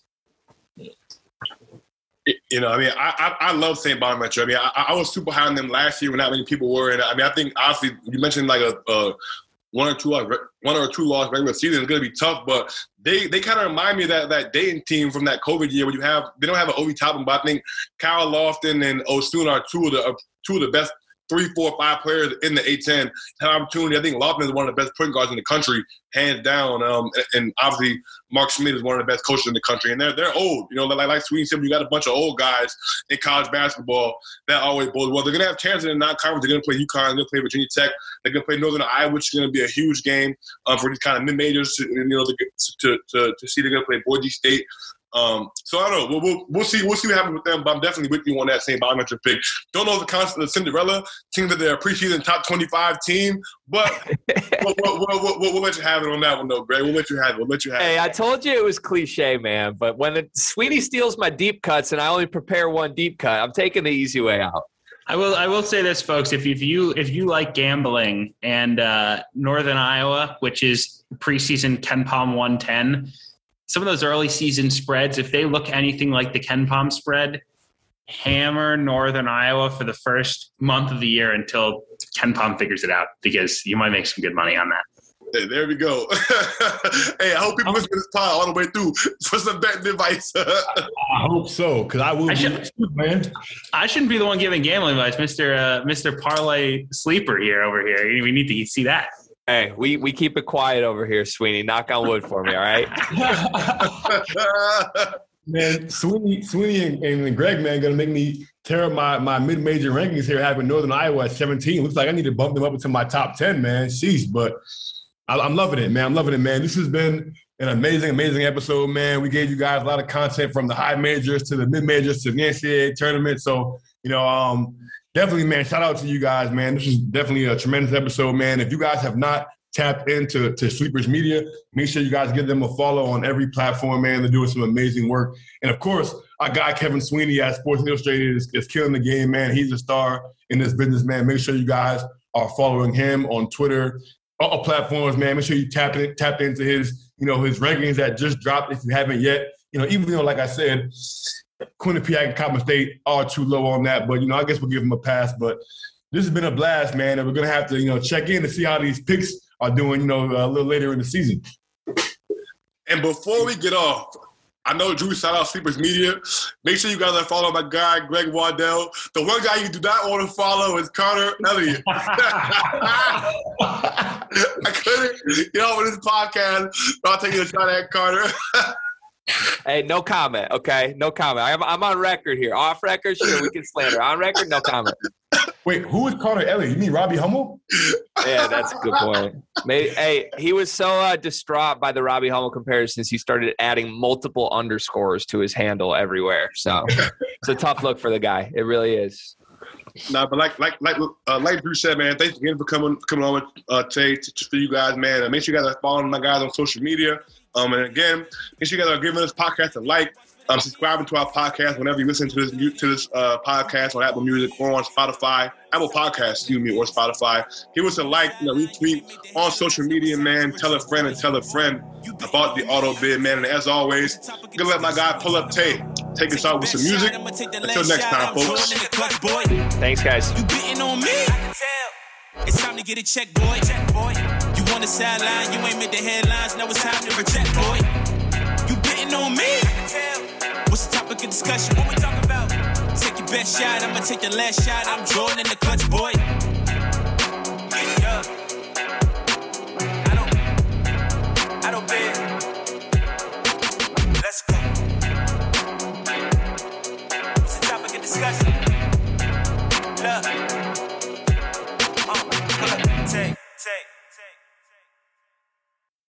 You know, I mean, I I, I love Saint Bonaventure. I mean, I, I was super high on them last year when not many people were. And I mean, I think, obviously, you mentioned like a, a one or two like one or two lost regular season. It's gonna be tough, but they they kind of remind me of that that Dayton team from that COVID year where you have they don't have an Obi Toppin, but I think Kyle Lofton and Osun are two of the uh, two of the best three, four, five players in the A ten have an opportunity. I think Lofton is one of the best point guards in the country, hands down. Um, and obviously Mark Schmidt is one of the best coaches in the country. And they're they're old. You know, like like Sweeney said, you got a bunch of old guys in college basketball that always bodes well. They're gonna have chances in the non-conference. They're gonna play UConn. They're gonna play Virginia Tech. They're gonna play Northern Iowa, which is gonna be a huge game um, for these kind of mid majors. You know, to, to to to see they're gonna play Boise State. Um, so I don't know. We'll, we'll, we'll see. We'll see what happens with them. But I'm definitely with you on that same biometric pick. Don't know the concept of Cinderella team that they're a preseason top twenty-five team, but we'll, we'll, we'll, we'll, we'll let you have it on that one, though, Greg. We'll let you have it. We'll let you have hey, it. I told you it was cliche, man. But when the Sweeney steals my deep cuts and I only prepare one deep cut, I'm taking the easy way out. I will. I will say this, folks. If you, if you if you like gambling and uh, Northern Iowa, which is preseason KenPom one ten. Some of those early season spreads, if they look anything like the KenPom spread, hammer Northern Iowa for the first month of the year until KenPom figures it out, because you might make some good money on that. Hey, there we go. Hey, I hope people listen to this pod all the way through for some betting advice. I hope so, because I will I be should- too, man. I shouldn't be the one giving gambling advice, Mister Uh, Mister Parlay Sleeper here over here. We need to see that. Hey, we, we keep it quiet over here, Sweeney. Knock on wood for me, all right? Man, Sweeney, Sweeney and, and Greg, man, gonna make me tear up my, my mid-major rankings here, having Northern Iowa at seventeen. Looks like I need to bump them up into my top ten, man. Sheesh, but I, I'm loving it, man. I'm loving it, man. This has been an amazing, amazing episode, man. We gave you guys a lot of content from the high majors to the mid-majors to the N C double A tournament. So, you know, um, definitely, man, shout out to you guys, man. This is definitely a tremendous episode, man. If you guys have not tapped into to Sleepers Media, make sure you guys give them a follow on every platform, man. They're doing some amazing work. And, of course, our guy Kevin Sweeney at Sports Illustrated is, is killing the game, man. He's a star in this business, man. Make sure you guys are following him on Twitter, all platforms, man. Make sure you tap, in, tap into his, you know, his rankings that just dropped if you haven't yet. You know, even though, like I said, Quinnipiac and Coppin State are too low on that, but, you know, I guess we'll give them a pass. But this has been a blast, man, and we're going to have to, you know, check in to see how these picks are doing, you know, a little later in the season. And before we get off, I know Drew shout out Sleepers Media. Make sure you guys are following my guy, Greg Waddell. The one guy you do not want to follow is Carter Elliott. I couldn't get over this podcast, but I'll take you a shot at Carter. Hey, no comment, okay? No comment. I'm, I'm on record here. Off record, sure, we can slander. On record, no comment. Wait, who is Carter Elliott? You mean Robbie Hummel? Yeah, that's a good point. Maybe, hey, he was so uh, distraught by the Robbie Hummel comparisons, he started adding multiple underscores to his handle everywhere. So it's a tough look for the guy. It really is. Nah, but like like like uh, like Drew said, man, thanks again for coming coming on with uh, today to, for you guys, man. And make sure you guys are following my guys on social media. Um, and again, make sure you guys are giving this podcast a like, um, subscribing to our podcast whenever you listen to this to this uh, podcast on Apple Music or on Spotify, Apple Podcasts, excuse me, or Spotify. Give us a like, you know, retweet on social media, man. Tell a friend and tell a friend about the auto bid, man. And as always, I'm gonna let my guy pull up Tay take us out with some music. Until next time, folks. Thanks, guys. You beating on me? I can tell. It's time to get a check, boy. Check, boy. You on the sideline, you ain't made the headlines. Now it's time to reject, boy. You beating on me? I can tell. What's the topic of discussion? What we talking about? Take your best shot, I'ma take the last shot. I'm Jordan in the clutch, boy.